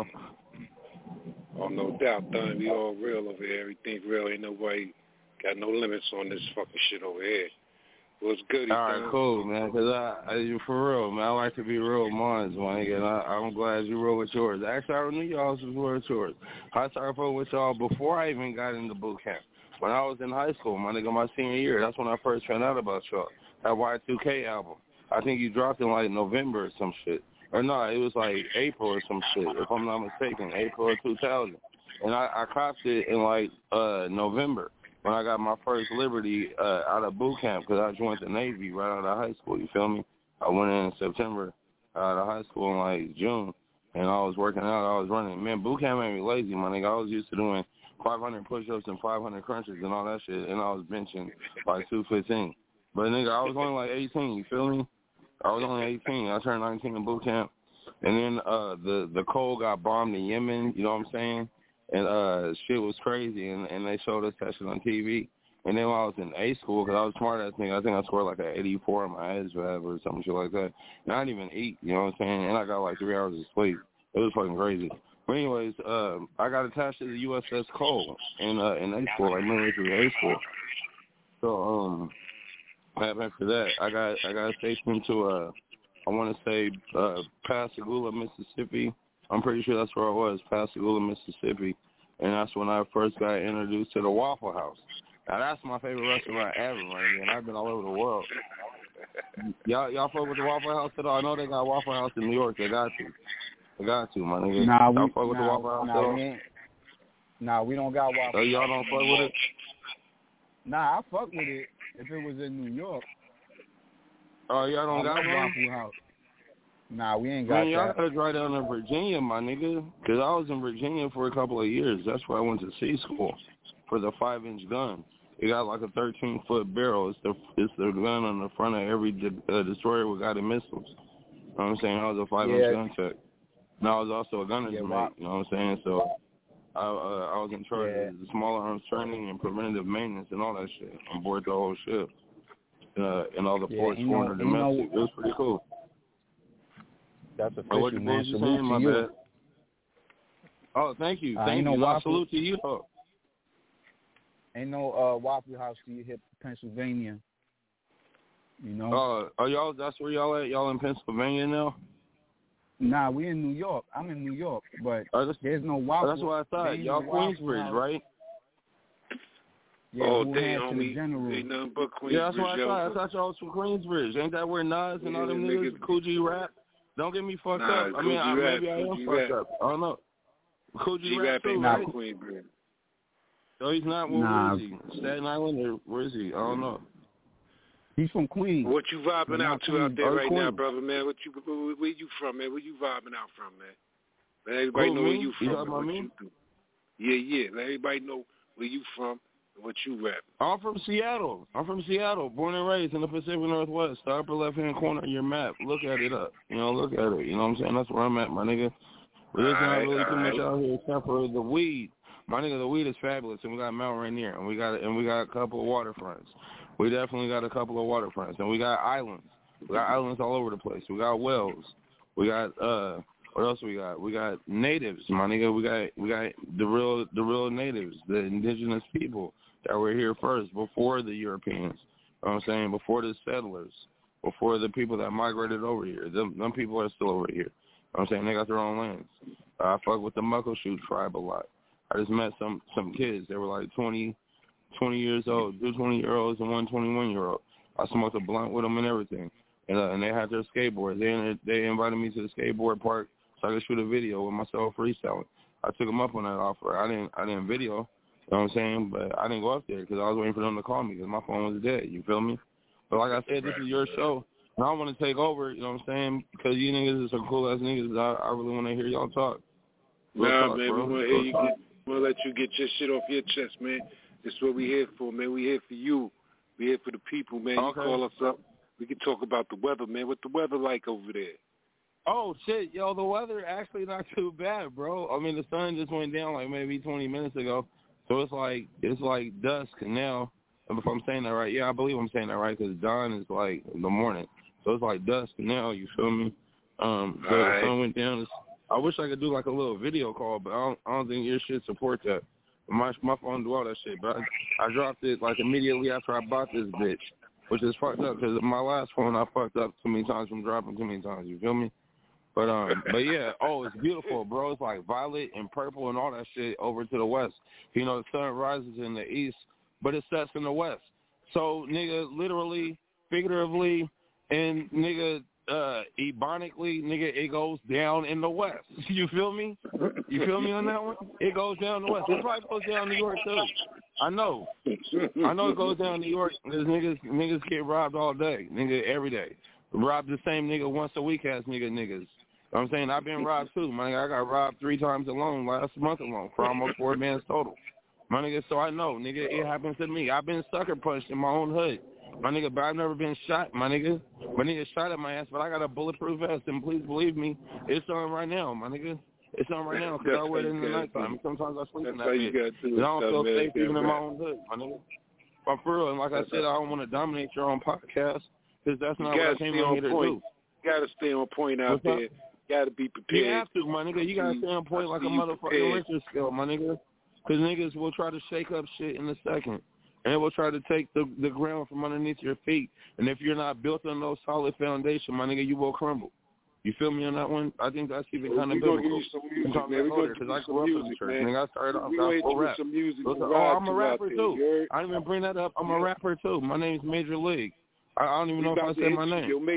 [SPEAKER 9] Oh, no doubt, Don. We all real over here. Everything real. Ain't nobody got no limits on this fucking shit over here. What's good?
[SPEAKER 17] All right, cool, man. Cause I for real, man. I like to be real with mine, man. And I'm glad you real with yours. Actually, I knew y'all was real with yours. I started fucking with y'all before I even got into boot camp. When I was in high school, my nigga, my senior year, that's when I first found out about y'all. That Y2K album. I think you dropped in like November or some shit. Or no, it was like April or some shit, if I'm not mistaken, April of 2000. And I copped it in like November. When I got my first Liberty out of boot camp, because I joined the Navy right out of high school, you feel me? I went in September out of high school in like June, and I was working out, I was running. Man, boot camp made me lazy, my nigga. I was used to doing 500 push-ups and 500 crunches and all that shit, and I was benching like 215. But nigga, I was only like 18, you feel me? I was only 18. I turned 19 in boot camp. And then the cold got bombed in Yemen, you know what I'm saying? And shit was crazy, and they showed us that shit on TV. And then when I was in A school, because I was smart ass nigga, I think I scored like an 84 on my ASVAB or some shit like that. And I didn't even eat, you know what I'm saying? And I got like 3 hours of sleep. It was fucking crazy. But anyways, I got attached to the USS Cole in A school, like military A school. So after that, I got stationed to I want to say Pascagoula, Mississippi. I'm pretty sure that's where I was, Pascagoula, Mississippi. And that's when I first got introduced to the Waffle House. Now, that's my favorite restaurant ever, right? And I've been all over the world. Y'all fuck with the Waffle House at all? I know they got Waffle House in New York. They got to, my nigga. Y'all fuck with the Waffle House at all?
[SPEAKER 11] Nah, we don't got Waffle House.
[SPEAKER 17] So y'all don't fuck with it?
[SPEAKER 11] Nah, I fuck with it if it was in New York.
[SPEAKER 17] Oh, y'all don't got one?
[SPEAKER 11] Waffle House. Nah, we ain't got
[SPEAKER 17] Man, y'all gotta drive down to Virginia, my nigga. Because I was in Virginia for a couple of years. That's where I went to C school for the 5-inch gun. It got like a 13-foot barrel. It's the gun on the front of every destroyer with guided missiles. You know what I'm saying? I was a 5-inch gun tech. And I was also a gunner's mate. You know what I'm saying? So I was in charge of the small arms training and preventative maintenance and all that shit on board the whole ship. And all the ports, foreign and domestic. It was pretty cool.
[SPEAKER 11] That's official, man. Salute
[SPEAKER 17] my
[SPEAKER 11] to you.
[SPEAKER 17] bad. Oh, thank you. Thank you. Salute to you, though.
[SPEAKER 11] Ain't no Waffle House till you hit Pennsylvania. You know?
[SPEAKER 17] Y'all, that's where y'all at? Y'all in Pennsylvania now?
[SPEAKER 11] Nah, we in New York. I'm in New York, but there's no Waffle House.
[SPEAKER 17] That's what I thought. Y'all Queensbridge, right?
[SPEAKER 11] Yeah,
[SPEAKER 9] damn, homie. Ain't nothing but Queensbridge.
[SPEAKER 17] Yeah, that's what I thought. I thought y'all was from Queensbridge. Ain't that where Nas and all them niggas, Cool G rap? Don't get me fucked up. I mean, maybe I am fucked up. I don't know. Cool G rap too, right?
[SPEAKER 9] Queensbridge.
[SPEAKER 17] No, he's not. Where is he? Staten Island or where is he? I don't know.
[SPEAKER 11] He's from Queens.
[SPEAKER 9] What you vibing out to out there right now, brother, man? Where you from, man? Where you vibing out from, man? Let everybody know where you from.
[SPEAKER 17] You talking about me?
[SPEAKER 9] Yeah. Let everybody know where you from and what you rap.
[SPEAKER 17] I'm from Seattle. Born and raised in the Pacific Northwest. The upper left-hand corner of your map. Look at it up. Look at it. You know what I'm saying? That's where I'm at, my nigga. There's not really too much out here except for the weed. My nigga, the weed is fabulous, and we got Mount Rainier, and we got a couple of waterfronts. We definitely got a couple of waterfronts, and we got islands. We got islands all over the place. We got wells. We got what else we got? We got natives, my nigga. We got the real natives, the indigenous people that were here first before the Europeans. You know what I'm saying? Before the settlers, before the people that migrated over here. Them people are still over here. You know what I'm saying? They got their own lands. I fuck with the Muckleshoot tribe a lot. I just met some kids. They were like 20 years old, 2 20-year-olds and 1 21-year-old. I smoked a blunt with them and everything. And they had their skateboards. They invited me to the skateboard park so I could shoot a video with myself freestyling. I took them up on that offer. I didn't video, you know what I'm saying? But I didn't go up there because I was waiting for them to call me because my phone was dead. You feel me? But like I said, this is your show. And I want to take over, you know what I'm saying? Because you niggas are some cool-ass niggas. I really want to hear y'all talk.
[SPEAKER 9] Nah, man, we want to hear you want to let you get your shit off your chest, man. This is what we here for, man. We here for you. We here for the people, man. Okay. You call us up. We can talk about the weather, man. What the weather like over there?
[SPEAKER 17] Oh, shit. Yo, the weather actually not too bad, bro. I mean, the sun just went down like maybe 20 minutes ago. So it's like dusk now. If I'm saying that right. Yeah, I believe I'm saying that right because dawn is like in the morning. So it's like dusk now, you feel me? The sun went down. I wish I could do like a little video call, but I don't think your shit support that. My phone do all that shit, but I dropped it like immediately after I bought this bitch, which is fucked up because my last phone I fucked up too many times from dropping too many times, you feel me? But yeah, it's beautiful, bro. It's like violet and purple and all that shit over to the west. You know, the sun rises in the east, but it sets in the west. So, nigga, literally, figuratively, and nigga, ebonically, nigga, it goes down in the west. You feel me? You feel me on that one? It goes down the west. It probably goes down New York too. I know it goes down New York because niggas get robbed all day, nigga, every day. Rob the same nigga once a week as niggas. You know what I'm saying? I've been robbed too. My nigga, I got robbed 3 times alone last month alone for almost 4 bands total. My nigga, so I know, nigga, it happens to me. I've been sucker punched in my own hood. My nigga, but I've never been shot, my nigga. My nigga shot at my ass, but I got a bulletproof vest, and please believe me, it's on right now, my nigga. It's on right now because I wear it in the nighttime. Sometimes I sleep in that bitch. I don't feel safe even in my own hood, my nigga. But for real, and like I said, I don't want to dominate your own podcast because that's not what I came in here to do.
[SPEAKER 9] You got to stay on point out there. You got to be prepared.
[SPEAKER 17] You have to, my nigga. You got to stay on point like a motherfucking Richard scale, my nigga. Because niggas will try to shake up shit in a second. And they will try to take the ground from underneath your feet. And if you're not built on no solid foundation, my nigga, you will crumble. You feel me on that one? I think that's even kind of biblical.
[SPEAKER 9] We're going to give you some music, man. We're going to give you some music, man.
[SPEAKER 17] Nigga, I started off
[SPEAKER 9] with some music.
[SPEAKER 17] I'm a rapper, too. I didn't even bring that up. I'm a rapper, too. My name's Major League. I don't even know if I said my name.
[SPEAKER 9] Yo,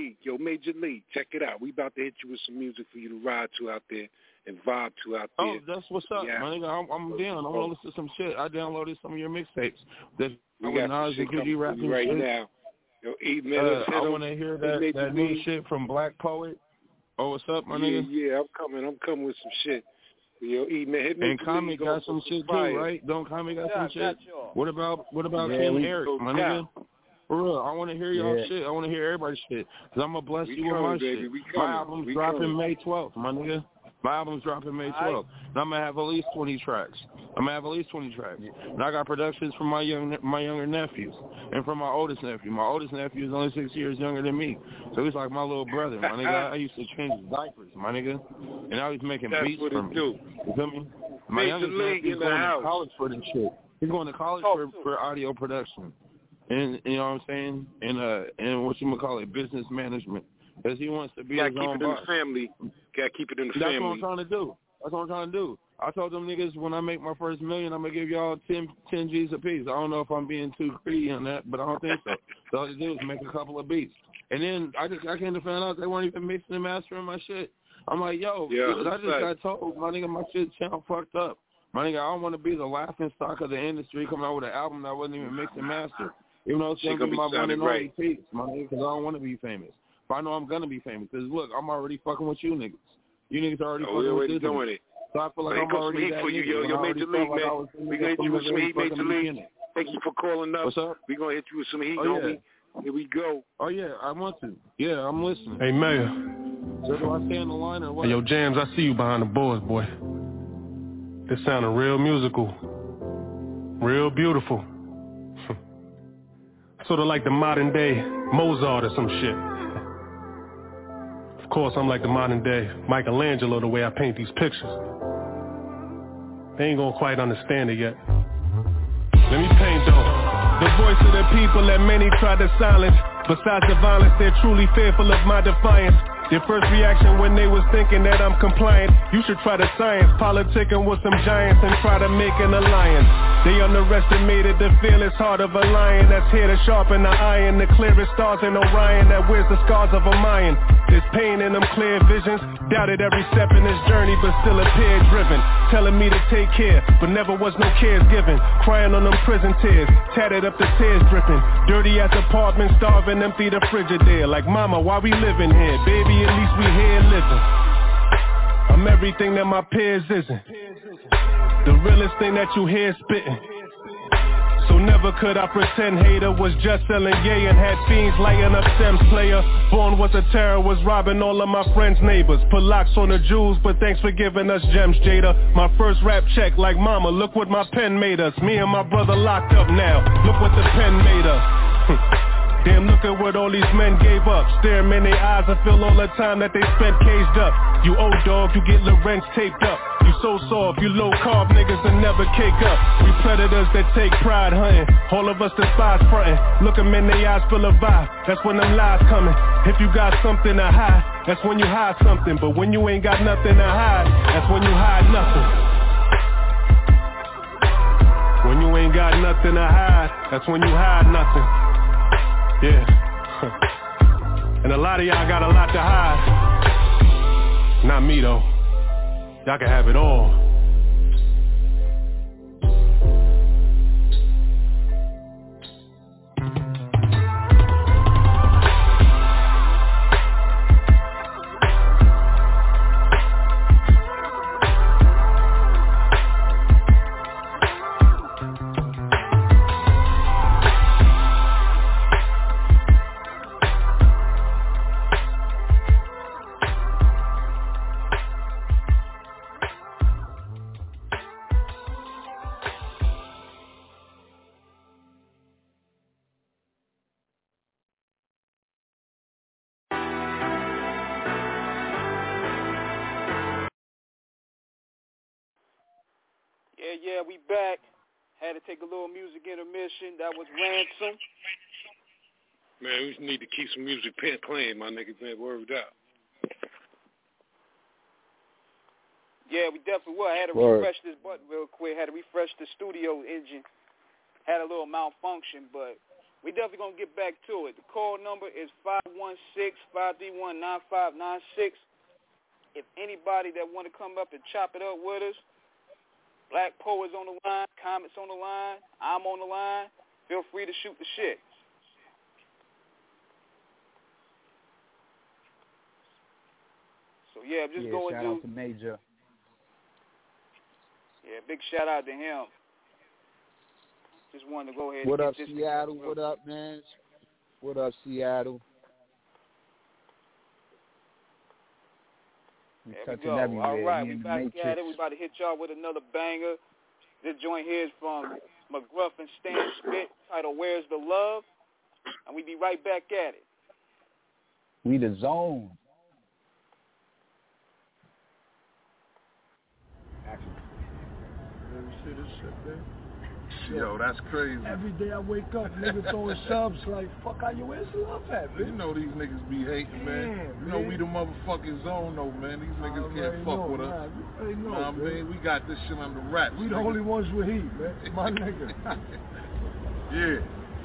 [SPEAKER 9] Major League. Check it out. We about to hit you with some music for you to ride to out there and vibe to out there.
[SPEAKER 17] Oh, that's what's up, my nigga. I'm down. I want to listen to some shit. I downloaded some of your mixtapes. That
[SPEAKER 9] we got some shit coming for you right now. Yo,
[SPEAKER 17] I want to hear that new shit from Black Poet. Oh, what's up, my nigga?
[SPEAKER 9] Yeah, I'm coming with some shit. Yo, man, hit me.
[SPEAKER 17] And Comic got some shit too, right? Don't Comic got some shit? What about King Eric, my nigga? For real, I want to hear y'all shit. I want to hear everybody's shit. Because I'm going to bless you with my shit. My album's dropping May 12th, my nigga. My album's dropping May 12th. And I'm going to have at least 20 tracks. And I got productions from my younger nephews and from my oldest nephew. My oldest nephew is only 6 years younger than me. So he's like my little brother, my nigga. I used to change his diapers, my nigga. And now he's making beats for me. You feel me? My youngest nephew's going to college for this shit. He's going to college for audio production. And you know what I'm saying? And what you call it, business management. Because he wants to be his own boss.
[SPEAKER 9] Gotta keep it in the family.
[SPEAKER 17] That's what I'm trying to do. I told them niggas when I make my first million, I'm going to give y'all 10 G's a piece. I don't know if I'm being too greedy on that, but I don't think so. So all I do is make a couple of beats. And then I came to find out they weren't even mixing and mastering my shit. I'm like, yo, I just got told, my nigga, my shit sound fucked up. My nigga, I don't want to be the laughing stock of the industry coming out with an album that wasn't even mixed and mastered. Even though it's going to be my one and only piece, my nigga, because I don't want to be famous. But I know I'm going to be famous. Because, look, I'm already fucking with you niggas. You niggas are already fucking with this nigga. So I feel like I'm already that nigga.
[SPEAKER 9] Yo, Major League, man. We're going to hit you with some heat, Major League. Thank you for calling up.
[SPEAKER 17] What's up?
[SPEAKER 9] We're going to hit you with some heat, homie. Here we go.
[SPEAKER 17] Oh, yeah, I want to. Yeah, I'm listening.
[SPEAKER 18] Hey, Mayor.
[SPEAKER 17] So do I stay in the line or what?
[SPEAKER 18] Hey, yo, Jams, I see you behind the boards, boy. This sounding real musical. Real beautiful. Sort of like the modern day Mozart or some shit. Of course, I'm like the modern day Michelangelo the way I paint these pictures. They ain't gonna quite understand it yet. Let me paint though. The voice of the people that many try to silence. Besides the violence, they're truly fearful of my defiance. Their first reaction when they was thinking that I'm compliant. You should try the science, politicking with some giants and try to make an alliance. They underestimated the fearless heart of a lion that's here to sharpen the iron. The clearest stars in Orion that wears the scars of a Mayan. There's pain in them clear visions. Doubted every step in this journey, but still appeared driven. Telling me to take care, but never was no cares given. Crying on them prison tears, tatted up the tears dripping. Dirty as apartment, starving, empty the Frigidaire. Like mama, why we living here? Baby, at least we here living. I'm everything that my peers isn't. The realest thing that you hear spitting. So never could I pretend hater was just selling yay and had fiends lighting up Sims player. Born was a terror, was robbing all of my friends' neighbors. Put locks on the jewels, but thanks for giving us gems, Jada. My first rap check like mama, look what my pen made us. Me and my brother locked up now, look what the pen made us. Damn, look at what all these men gave up. Stare them in their eyes and feel all the time that they spent caged up. You old dog, you get Lorenz taped up. You so soft, you low carb niggas that never cake up. We predators that take pride hunting. All of us despise fronting. Look them in their eyes full of vibe. That's when them lies coming. If you got something to hide, that's when you hide something. But when you ain't got nothing to hide, that's when you hide nothing. When you ain't got nothing to hide, that's when you hide nothing. Yeah. And a lot of y'all got a lot to hide. Not me though. Y'all can have it all.
[SPEAKER 10] Yeah, we back. Had to take a little music intermission. That was Ransom.
[SPEAKER 9] Man, we need to keep some music playing, my niggas, man. Word out.
[SPEAKER 10] Yeah, we definitely will. I had to refresh this button real quick. Had to refresh the studio engine. Had a little malfunction, but we definitely going to get back to it. The call number is 516-531-9596. If anybody that want to come up and chop it up with us, Black Poets on the line, comments on the line, I'm on the line, feel free to shoot the shit. So, yeah, just go and do.
[SPEAKER 11] Shout out to Major.
[SPEAKER 10] Yeah, big shout out to him. Just wanted to go ahead
[SPEAKER 19] What
[SPEAKER 10] and
[SPEAKER 19] up, Seattle? What up, man? What up, Seattle?
[SPEAKER 10] There we go. All right, we back at it. We about to hit y'all with another banger. This joint here is from McGruff and Stan Spit, titled Where's the Love? And we be right back at it.
[SPEAKER 11] We the zone.
[SPEAKER 20] Action. You ever see this shit, man?
[SPEAKER 9] Yo, that's crazy.
[SPEAKER 20] Every day I wake up, niggas throwing subs like, fuck, how you where's the love at, man?
[SPEAKER 9] You know these niggas be hating, man. You know we the motherfucking zone, though, man. These niggas can't fuck with us.
[SPEAKER 20] You know,
[SPEAKER 9] I mean, we got this shit under wraps.
[SPEAKER 20] We the only ones with heat, man. My nigga.
[SPEAKER 9] Yeah.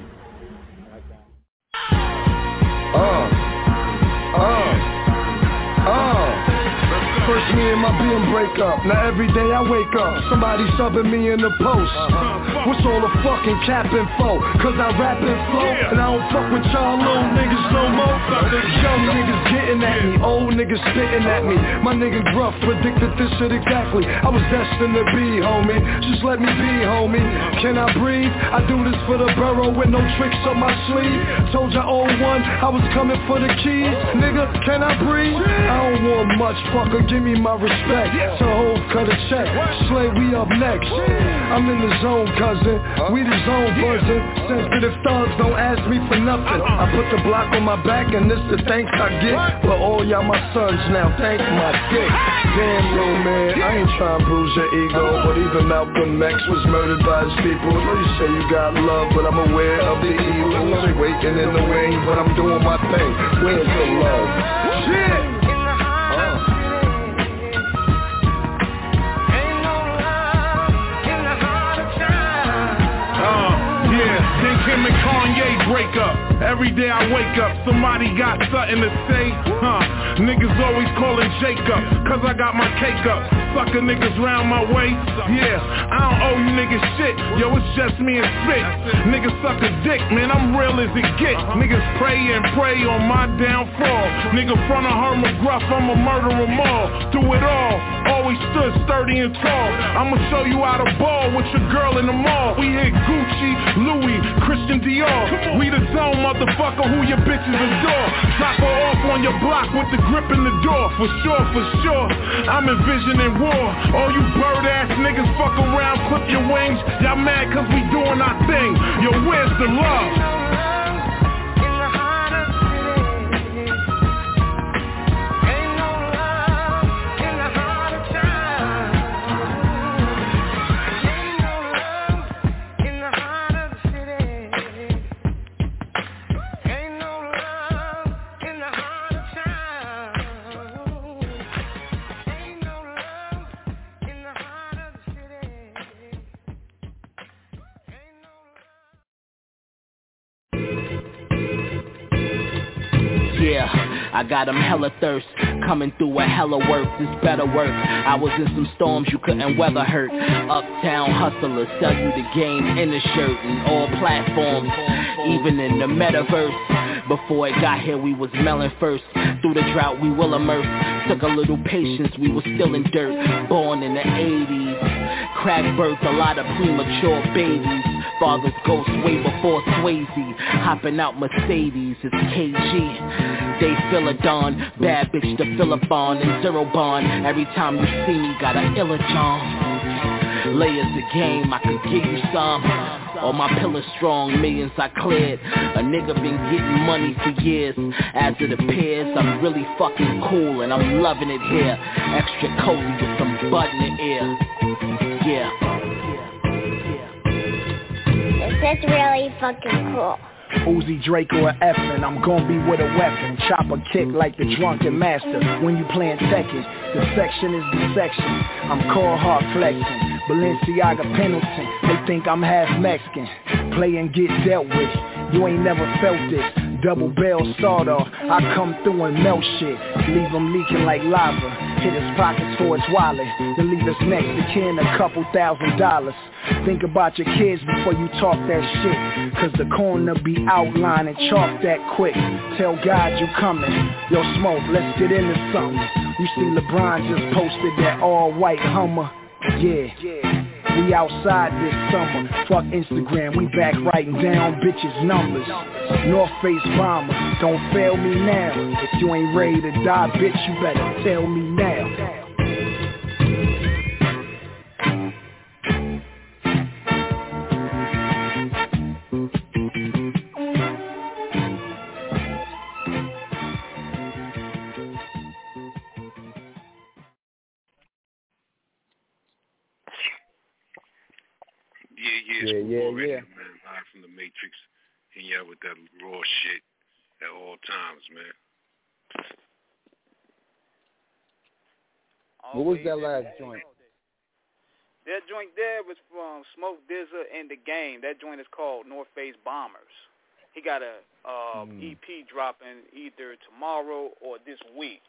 [SPEAKER 20] First me and my being break up. Now every day I wake up, somebody subbing me in the post. What's all the fucking capping for? Cause I rap and flow, and I don't fuck with y'all little niggas no more. Young niggas getting at me, old niggas spitting at me. My nigga Gruff predicted this shit exactly. I was destined to be, homie. Just let me be, homie. Can I breathe? I do this for the borough with no tricks up my sleeve. Told ya 01, I was coming for the keys. Nigga, can I breathe? I don't want much, fucker, give me my respect. So hold, cut a check. Slay, we up next. I'm in the zone, cousin. We the zone buzzing. Sensitive thugs don't ask me for nothing. I put the block on my back and this the thanks I get. But all y'all my sons now, thank my dick. Damn, yo, man, I ain't trying to bruise your ego. But even Malcolm X was murdered by his people. I know you say you got love, but I'm aware of the evil. Waiting in the wings, but I'm doing my thing. Where's the love? Shit!
[SPEAKER 21] Kim and Kanye break up. Every day I wake up, somebody got something to say. Niggas always calling Jacob, cause I got my cake up. Sucker niggas round my way, yeah. I don't owe you niggas shit, yo, it's just me and Spit. Niggas suck a dick, man, I'm real as it get. Niggas pray and pray on my downfall. Nigga front of Herman McGruff, I'ma murder them all. Through it all, always stood sturdy and tall. I'ma show you how to ball with your girl in the mall. We hit Gucci, Louis, Christian Dior. We the zone, motherfucker, who your bitches adore. Drop her off on your block with the grip in the door. For sure, I'm envisioning war. All you bird ass niggas fuck around, clip your wings. Y'all mad cause we doing our thing. Yo, where's the love?
[SPEAKER 22] I got 'em hella thirst, coming through a hella work, this better work. I was in some storms you couldn't weather hurt. Uptown hustlers sell you the game in a shirt and all platforms, even in the metaverse. Before it got here we was melon first. Through the drought we will immerse. Took a little patience, we was still in dirt. Born in the 80s, crack birthed a lot of premature babies. Father's ghost way before Swayze. Hopping out Mercedes, it's KG. They fill a dawn, bad bitch to Philip on and zero bond. Every time you see me, got a illa charm. Layers of game, I could give you some. All my pillars strong, millions I cleared. A nigga been getting money for years. As it appears, I'm really fucking cool and I'm loving it here. Extra cozy with some bud in the ear. Yeah.
[SPEAKER 23] This is really fucking cool.
[SPEAKER 24] Uzi, Drake, or Effin', I'm gon' be with a weapon. Chop a kick like the drunken master. When you playin' Tekken, the section is the section. I'm cold hard flexing, Balenciaga Pendleton. They think I'm half Mexican. Play and get dealt with. You ain't never felt this. Double barrel sawed off. I come through and melt shit. Leave them leaking like lava. Hit his pockets for his wallet. Then leave his next to kin a couple $1,000. Think about your kids before you talk that shit. Cause the corner be outlining, chalk that quick. Tell God you coming. Yo, Smoke, let's get into something. You see LeBron just posted that all-white Hummer. Yeah. We outside this summer. Fuck Instagram, we back writing down bitches' numbers. North Face bomber, don't fail me now. If you ain't ready to die, bitch, you better tell me now.
[SPEAKER 9] Yeah. Man, live from the Matrix, and yeah, with that raw shit at all times, man.
[SPEAKER 19] What was that last joint?
[SPEAKER 10] That joint there was from Smoke DZA and The Game. That joint is called North Face Bombers. He got a EP dropping either tomorrow or this week.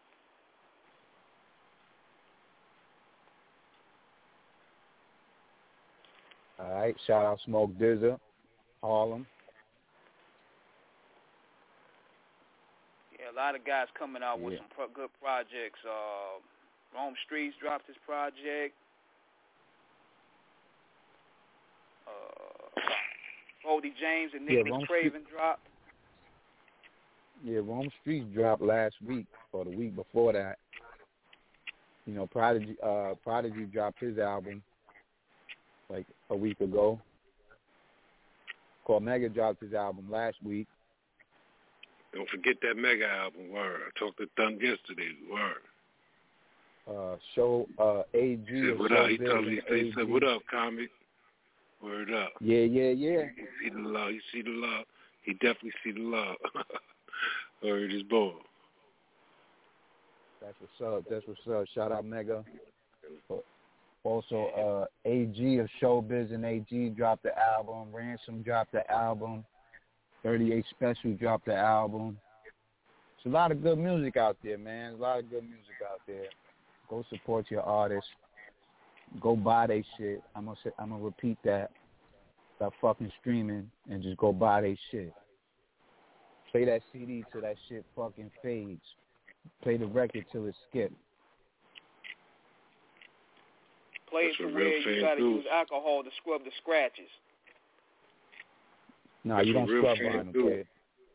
[SPEAKER 19] All right, shout out Smoke DZA, Harlem.
[SPEAKER 10] Yeah, a lot of guys coming out with some good projects. Rome Streets dropped his project. Boldy James and Nick Craven dropped.
[SPEAKER 19] Yeah, Rome Streets dropped last week or the week before that. You know, Prodigy dropped his album like a week ago. Cormega dropped his album last week.
[SPEAKER 9] Don't forget that Mega album, word. I talked to Thun yesterday, word.
[SPEAKER 19] AG.
[SPEAKER 9] He said, what up? He said, what up, comic? Word up.
[SPEAKER 19] Yeah.
[SPEAKER 9] You see the love. He definitely see the love. Word is born.
[SPEAKER 19] That's what's up. Shout out Mega.
[SPEAKER 11] Also, AG of Showbiz and AG dropped the album. Ransom dropped the album. 38 Special dropped the album. It's a lot of good music out there, man. A lot of good music out there. Go support your artists. Go buy they shit. I'm gonna repeat that. Stop fucking streaming and just go buy they shit. Play that CD till that shit fucking fades. Play the record till it skips.
[SPEAKER 10] Play it to where you gotta use alcohol to scrub the scratches.
[SPEAKER 11] No, you don't scrub vinyl, kid.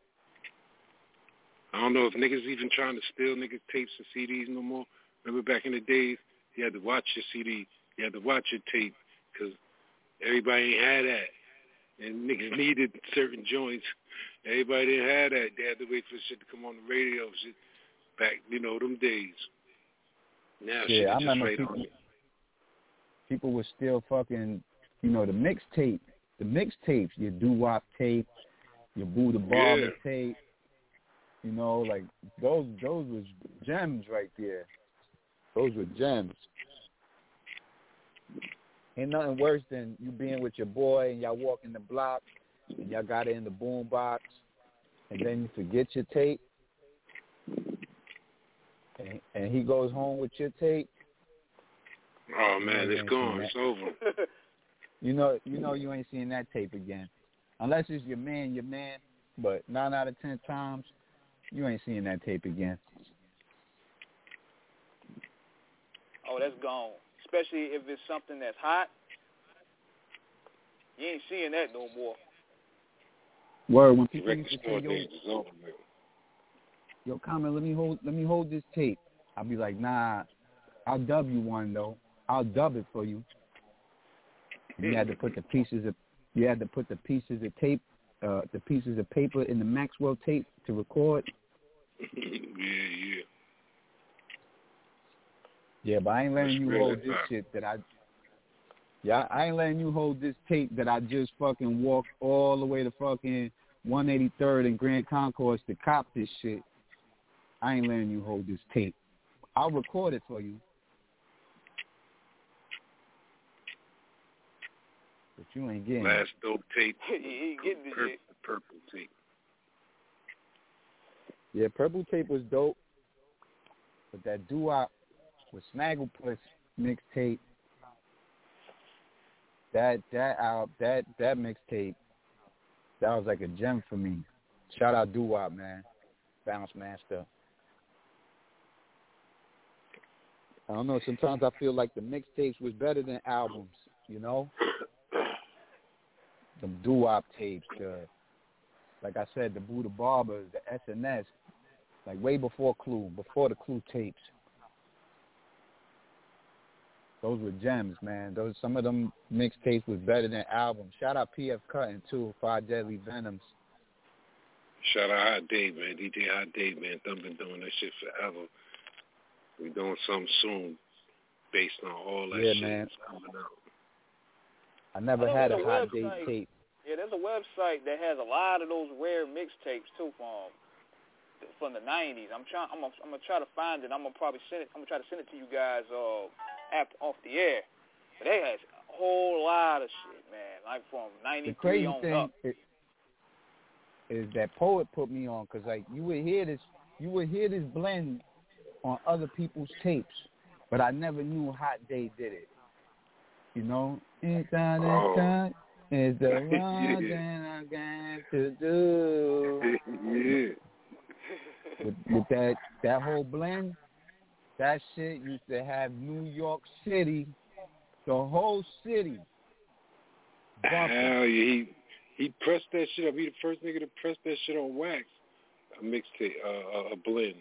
[SPEAKER 9] I don't know if niggas even trying to steal niggas tapes and CDs no more. Remember back in the days, you had to watch your CD, you had to watch your tape, because everybody ain't had that. And niggas needed certain joints. Everybody didn't have that. They had to wait for shit to come on the radio. Shit back, them days. Now shit
[SPEAKER 11] I
[SPEAKER 9] just
[SPEAKER 11] remember
[SPEAKER 9] right on.
[SPEAKER 11] People were still fucking, the mixtape. The mixtapes, your doo-wop tape, your Buddha Barber tape, like those was gems right there. Those were gems. Ain't nothing worse than you being with your boy and y'all walking the block and y'all got it in the boom box and then you forget your tape and he goes home with your tape.
[SPEAKER 9] Oh man, it's gone. It's over.
[SPEAKER 11] You know you ain't seeing that tape again. Unless it's your man, but 9 out of 10 times, you ain't seeing that tape again.
[SPEAKER 10] Oh, that's gone. Especially if it's something that's hot. You ain't seeing that no more.
[SPEAKER 11] Word, when people used to say, yo, Common, let me hold this tape. I'll be like, nah, I'll dub you one though. I'll dub it for you. You had to put the pieces of tape, the pieces of paper in the Maxwell tape to record. Yeah, but I ain't letting you hold this shit I ain't letting you hold this tape that I just fucking walked all the way to fucking 183rd and Grand Concourse to cop this shit. I ain't letting you hold this tape. I'll record it for you. But you ain't getting
[SPEAKER 9] last dope tape.
[SPEAKER 10] You ain't getting the shit.
[SPEAKER 9] Purple tape.
[SPEAKER 11] Yeah, Purple tape was dope. But that doo-wop with Snagglepuss mixtape, that mixtape, that was like a gem for me. Shout out doo-wop, man. Bounce Master. I don't know, sometimes I feel like the mixtapes was better than albums, The doo-wop tapes, like I said, the Buddha Barbers, the SNS, like way before Clue, before the Clue tapes. Those were gems, man. Some of them mixtapes was better than albums. Shout out P.F. Cuttin' too, 5 Deadly Venoms.
[SPEAKER 9] Shout out Hot Dave, man. DJ Hot Dave, man. Thumb been doing that shit forever. We doing something soon based on all that shit that's coming out.
[SPEAKER 11] I never had a Hot Dave tape.
[SPEAKER 10] Yeah, there's a website that has a lot of those rare mixtapes too from the 90s. I'm gonna try to find it. I'm gonna try to send it to you guys off the air. But they has a whole lot of shit, man. Like from 93
[SPEAKER 11] the crazy
[SPEAKER 10] on
[SPEAKER 11] thing
[SPEAKER 10] up.
[SPEAKER 11] Is that Poet put me on, because like you would hear this blend on other people's tapes, but I never knew Hot Day did it. Inside this time is the one thing I got to do. With that whole blend, that shit used to have New York City, the whole city.
[SPEAKER 9] Hell yeah, he pressed that shit up. He the first nigga to press that shit on wax. A mixtape, a blend.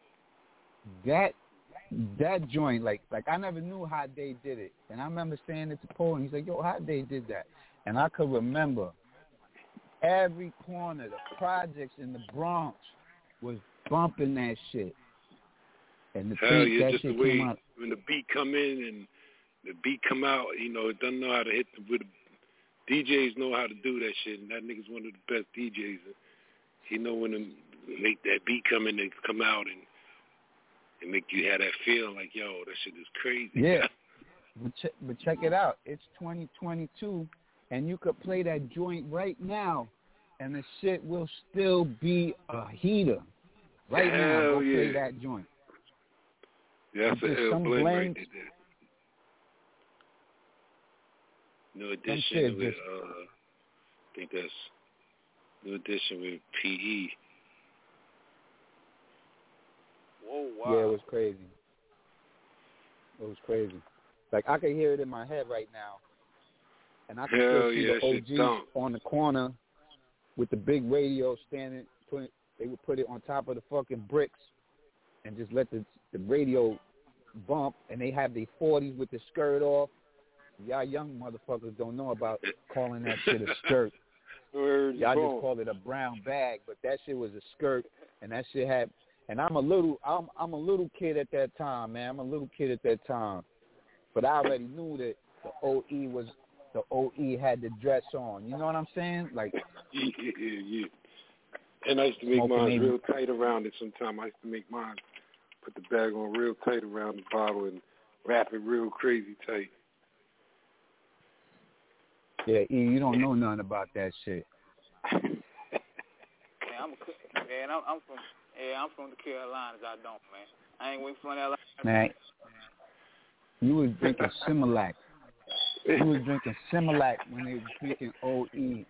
[SPEAKER 11] That joint, like I never knew Hot Day did it. And I remember saying it to Paul, and he's like, yo, Hot Day did that. And I could remember every corner, the projects in the Bronx was bumping that shit. And the that
[SPEAKER 9] just
[SPEAKER 11] shit
[SPEAKER 9] the way
[SPEAKER 11] came out.
[SPEAKER 9] When the beat come in and the beat come out, it doesn't know how to hit with DJs know how to do that shit, and that nigga's one of the best DJs. He know when to make that beat come in and come out and make you have that feeling like, yo, that shit is crazy.
[SPEAKER 11] But check it out. It's 2022, and you could play that joint right now, and the shit will still be a heater. Right now, go play that joint.
[SPEAKER 9] Yeah, that's an ill blend right there. New edition with, I think that's new edition with PE.
[SPEAKER 10] Whoa, wow.
[SPEAKER 11] Yeah, it was crazy. It was crazy. Like, I could hear it in my head right now. And I could still see the OGs on the corner with the big radio standing. They would put it on top of the fucking bricks and just let the radio bump. And they have the 40s with the skirt off. Y'all young motherfuckers don't know about calling that shit a skirt. Y'all just call it a brown bag, but that shit was a skirt, and that shit had. And I'm a little kid at that time, man. I'm a little kid at that time, but I already knew that the OE had the dress on. You know what I'm saying? Like,
[SPEAKER 9] yeah. And I used to make mine real tight around it. Sometimes I used to make mine put the bag on real tight around the bottle and wrap it real crazy tight.
[SPEAKER 11] Yeah, E, you don't know nothing about that shit.
[SPEAKER 10] I'm from the Carolinas. I don't, man. I ain't waiting for LA.
[SPEAKER 11] Man, you was drinking Similac. You was drinking Similac when they was drinking OE.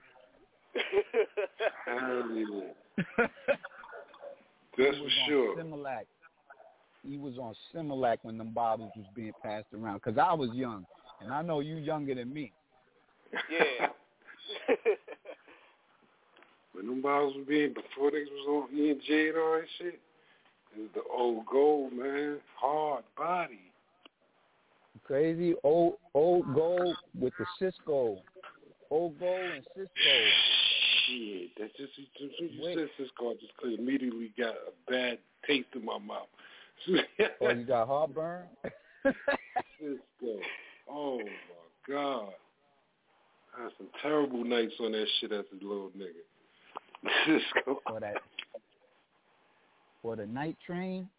[SPEAKER 9] That's for sure.
[SPEAKER 11] Similac. He was on Similac when them bottles was being passed around. Because I was young, and I know you younger than me.
[SPEAKER 10] Yeah.
[SPEAKER 9] When them bottles was being, before they was on E&J and all that shit, it was the old gold, man. Hard body.
[SPEAKER 11] Crazy. Old gold with the Cisco. Old gold and Cisco.
[SPEAKER 9] Shit. That's just, as soon as you said Cisco, I just immediately got a bad taste in my mouth.
[SPEAKER 11] Oh, you got heartburn?
[SPEAKER 9] Cisco. Oh, my God. I had some terrible nights on that shit as a little nigga. Cisco.
[SPEAKER 11] For the night train?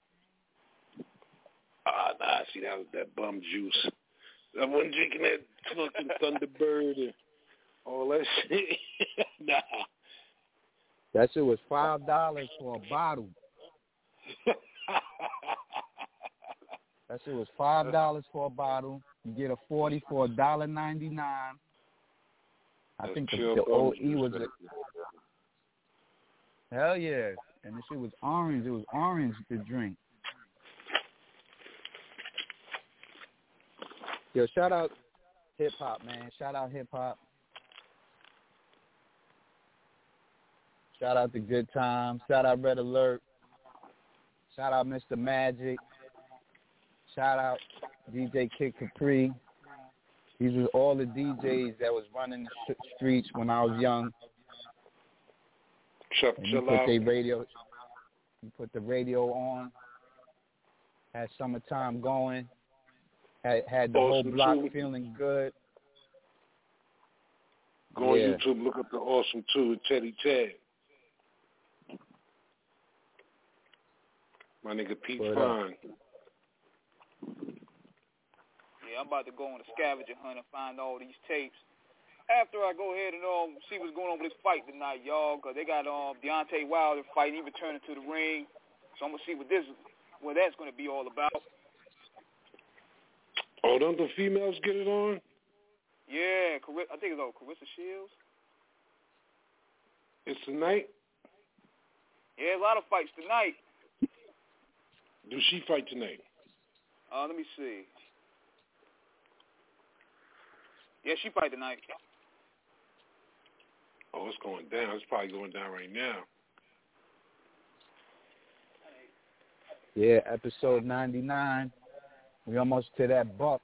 [SPEAKER 9] Nah, see, that was that bum juice. I wasn't drinking that fucking Thunderbird and all that shit. Nah.
[SPEAKER 11] That shit was $5 for a bottle. That shit was $5 for a bottle. You get a 40 for $1.99. I think the OE was hell yeah, and the shit was orange. It was orange to drink. Yo, shout out hip hop, man. Shout out hip hop. Shout out to Good Times. Shout out Red Alert. Shout out Mr. Magic. Shout out DJ Kid Capri. These were all the DJs that was running the streets when I was young. You put the radio on. Had Summertime going. Had the whole block feeling good.
[SPEAKER 9] Go on YouTube, look up the Awesome 2 with Teddy Chad. My nigga Pete Fine.
[SPEAKER 10] Yeah, I'm about to go on a scavenger hunt and find all these tapes. After I go ahead and see what's going on with this fight tonight, y'all, because they got Deontay Wilder fighting, he returning to the ring. So I'm going to see what that's going to be all about.
[SPEAKER 9] Oh, don't the females get it on?
[SPEAKER 10] Yeah, I think it's Carissa Shields.
[SPEAKER 9] It's tonight?
[SPEAKER 10] Yeah, a lot of fights tonight.
[SPEAKER 9] Do she fight tonight?
[SPEAKER 10] Let me see. Yeah, she fight tonight.
[SPEAKER 9] Oh, it's going down. It's probably going down right now.
[SPEAKER 11] Yeah, episode 99. We almost to that buck.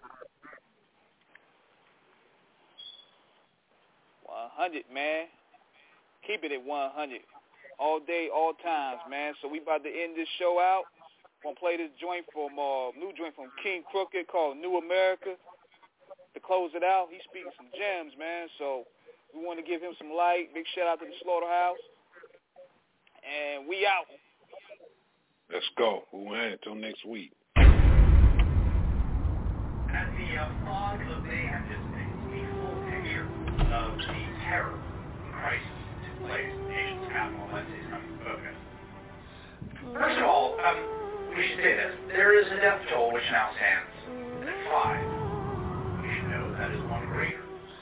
[SPEAKER 10] 100, man. Keep it at 100. All day, all times, man. So we about to end this show out. Gonna play this joint from new joint from King Crooked called New America. To close it out, he's speaking some gems, man. So we want to give him some light. Big shout out to the Slaughterhouse. And we out.
[SPEAKER 9] Let's go. We'll have until next week.
[SPEAKER 1] At the fog of mayhem displays a full picture of the terror crisis that took place in the nation's capital. Let's say something. Okay. First of all, we should say this. There is a death toll which now stands at 5. We should know that is one greater.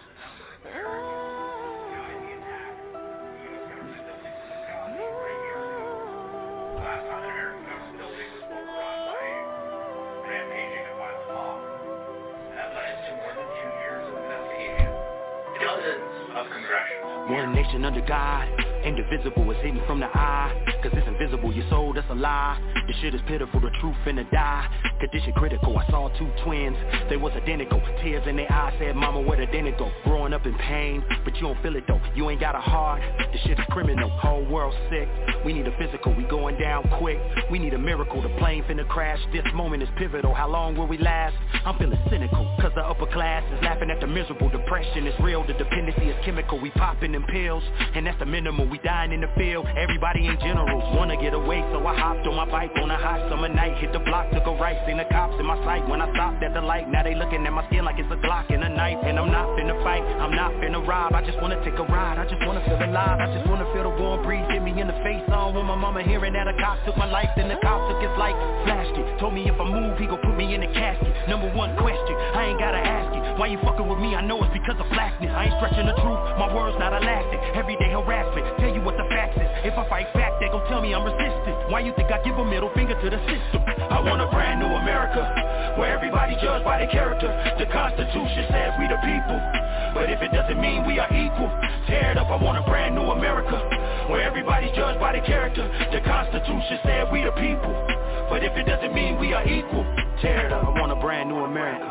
[SPEAKER 1] Last time an American government building was overrun by a rampaging and violent mob. That led to more than 2 years of investigation. Dozens of congressional.
[SPEAKER 2] One nation under God, indivisible is hidden from the eye. Cause it's invisible, your soul, that's a lie. This shit is pitiful, the truth finna die. Condition critical, I saw 2 twins. They was identical, tears in their eyes said, mama, where the dinner go? Growing up in pain, but you don't feel it though. You ain't got a heart, this shit is criminal. Whole world sick, we need a physical, we going down quick. We need a miracle, the plane finna crash. This moment is pivotal, how long will we last? I'm feeling cynical, cause the upper class is laughing at the miserable. Depression is real, the dependency is chemical. We popping them pills, and that's the minimal. We dying in the field, everybody in general wanna get away, so I hopped on my bike on a hot summer night. Hit the block, took a right, seen the cops in my sight. When I stopped at the light, now they looking at my skin like it's a Glock and a knife. And I'm not finna fight, I'm not finna rob. I just wanna take a ride, I just wanna feel alive. I just wanna feel the warm breeze hit me in the face. I don't want my mama hearing that a cop took my life. Then the cop took his life, flashed it. Told me if I move, he gon' put me in the casket. Number one question, I ain't gotta ask it. Why you fucking with me? I know it's because of blackness. I ain't stretching the truth, my words not elastic. Everyday harassment, tell you what the facts is. If I fight back, they gon' tell me I'm resistant. Why you think I give a middle finger to the system? I want a brand new America, where everybody judged by their character. The Constitution says we the people, but if it doesn't mean we are equal, tear it up. I want a brand new America, where everybody judged by their character. The Constitution said we the people, but if it doesn't mean we are equal, tear it up. I want a brand new America.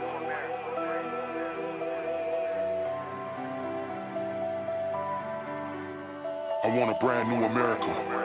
[SPEAKER 3] I want a brand new America.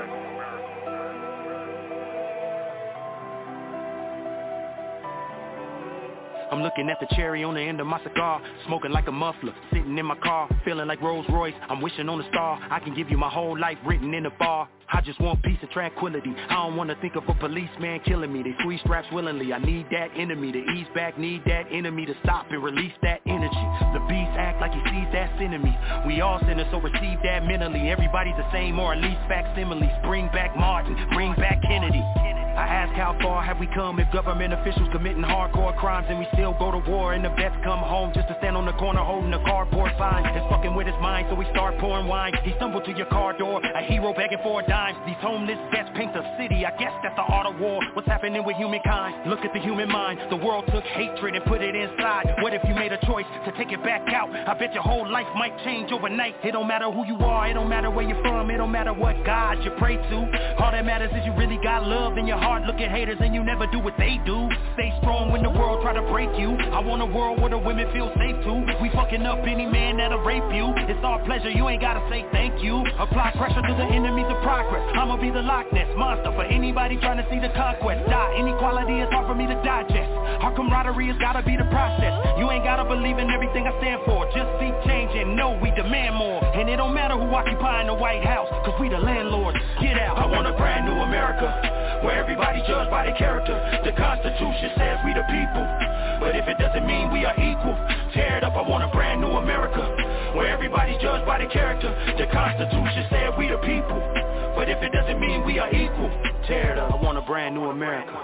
[SPEAKER 2] I'm looking at the cherry on the end of my cigar, smoking like a muffler, sitting in my car, feeling like Rolls Royce. I'm wishing on a star, I can give you my whole life written in a bar. I just want peace and tranquility. I don't want to think of a policeman killing me. They squeeze straps willingly. I need that enemy to ease back, need that enemy to stop and release that energy. The beast act like he sees that enemy. We all sinners, so receive that mentally. Everybody's the same, or at least facsimiles. Bring back Martin, bring back Kennedy. I ask how far have we come if government officials committing hardcore crimes and we still go to war and the vets come home just to stand on the corner holding a cardboard sign. It's fucking with his mind, so we start pouring wine. He stumbled to your car door, a hero begging for a dime. These homeless vets paint the city, I guess that's the art of war. What's happening with humankind? Look at the human mind. The world took hatred and put it inside. What if you made a choice to take it back out? I bet your whole life might change overnight. It don't matter who you are, it don't matter where you're from, it don't matter what God you pray to. All that matters is you really got love in your heart. Look at haters and you never do what they do. Stay strong when the world try to break you. I want a world where the women feel safe too. We fucking up any man that'll rape you. It's our pleasure, you ain't gotta say thank you. Apply pressure to the enemies of progress. I'ma be the Loch Ness monster for anybody trying to see the conquest die. Inequality is hard for me to digest. Our camaraderie has gotta be the process. You ain't gotta believe in everything I stand for. Just seek change and know we demand more. And it don't matter who occupying the White House, cause we the landlords. Get out. I want a brand new America, where everybody judged by their character. The Constitution says we the people, but if it doesn't mean we are equal, tear it up. I want a brand new America, where everybody judged by their character. The Constitution said we the people, but if it doesn't mean we are equal, tear it up. I want a brand new America.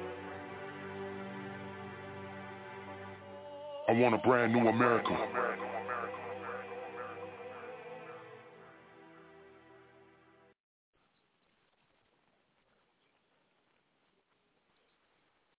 [SPEAKER 3] I want a brand new America.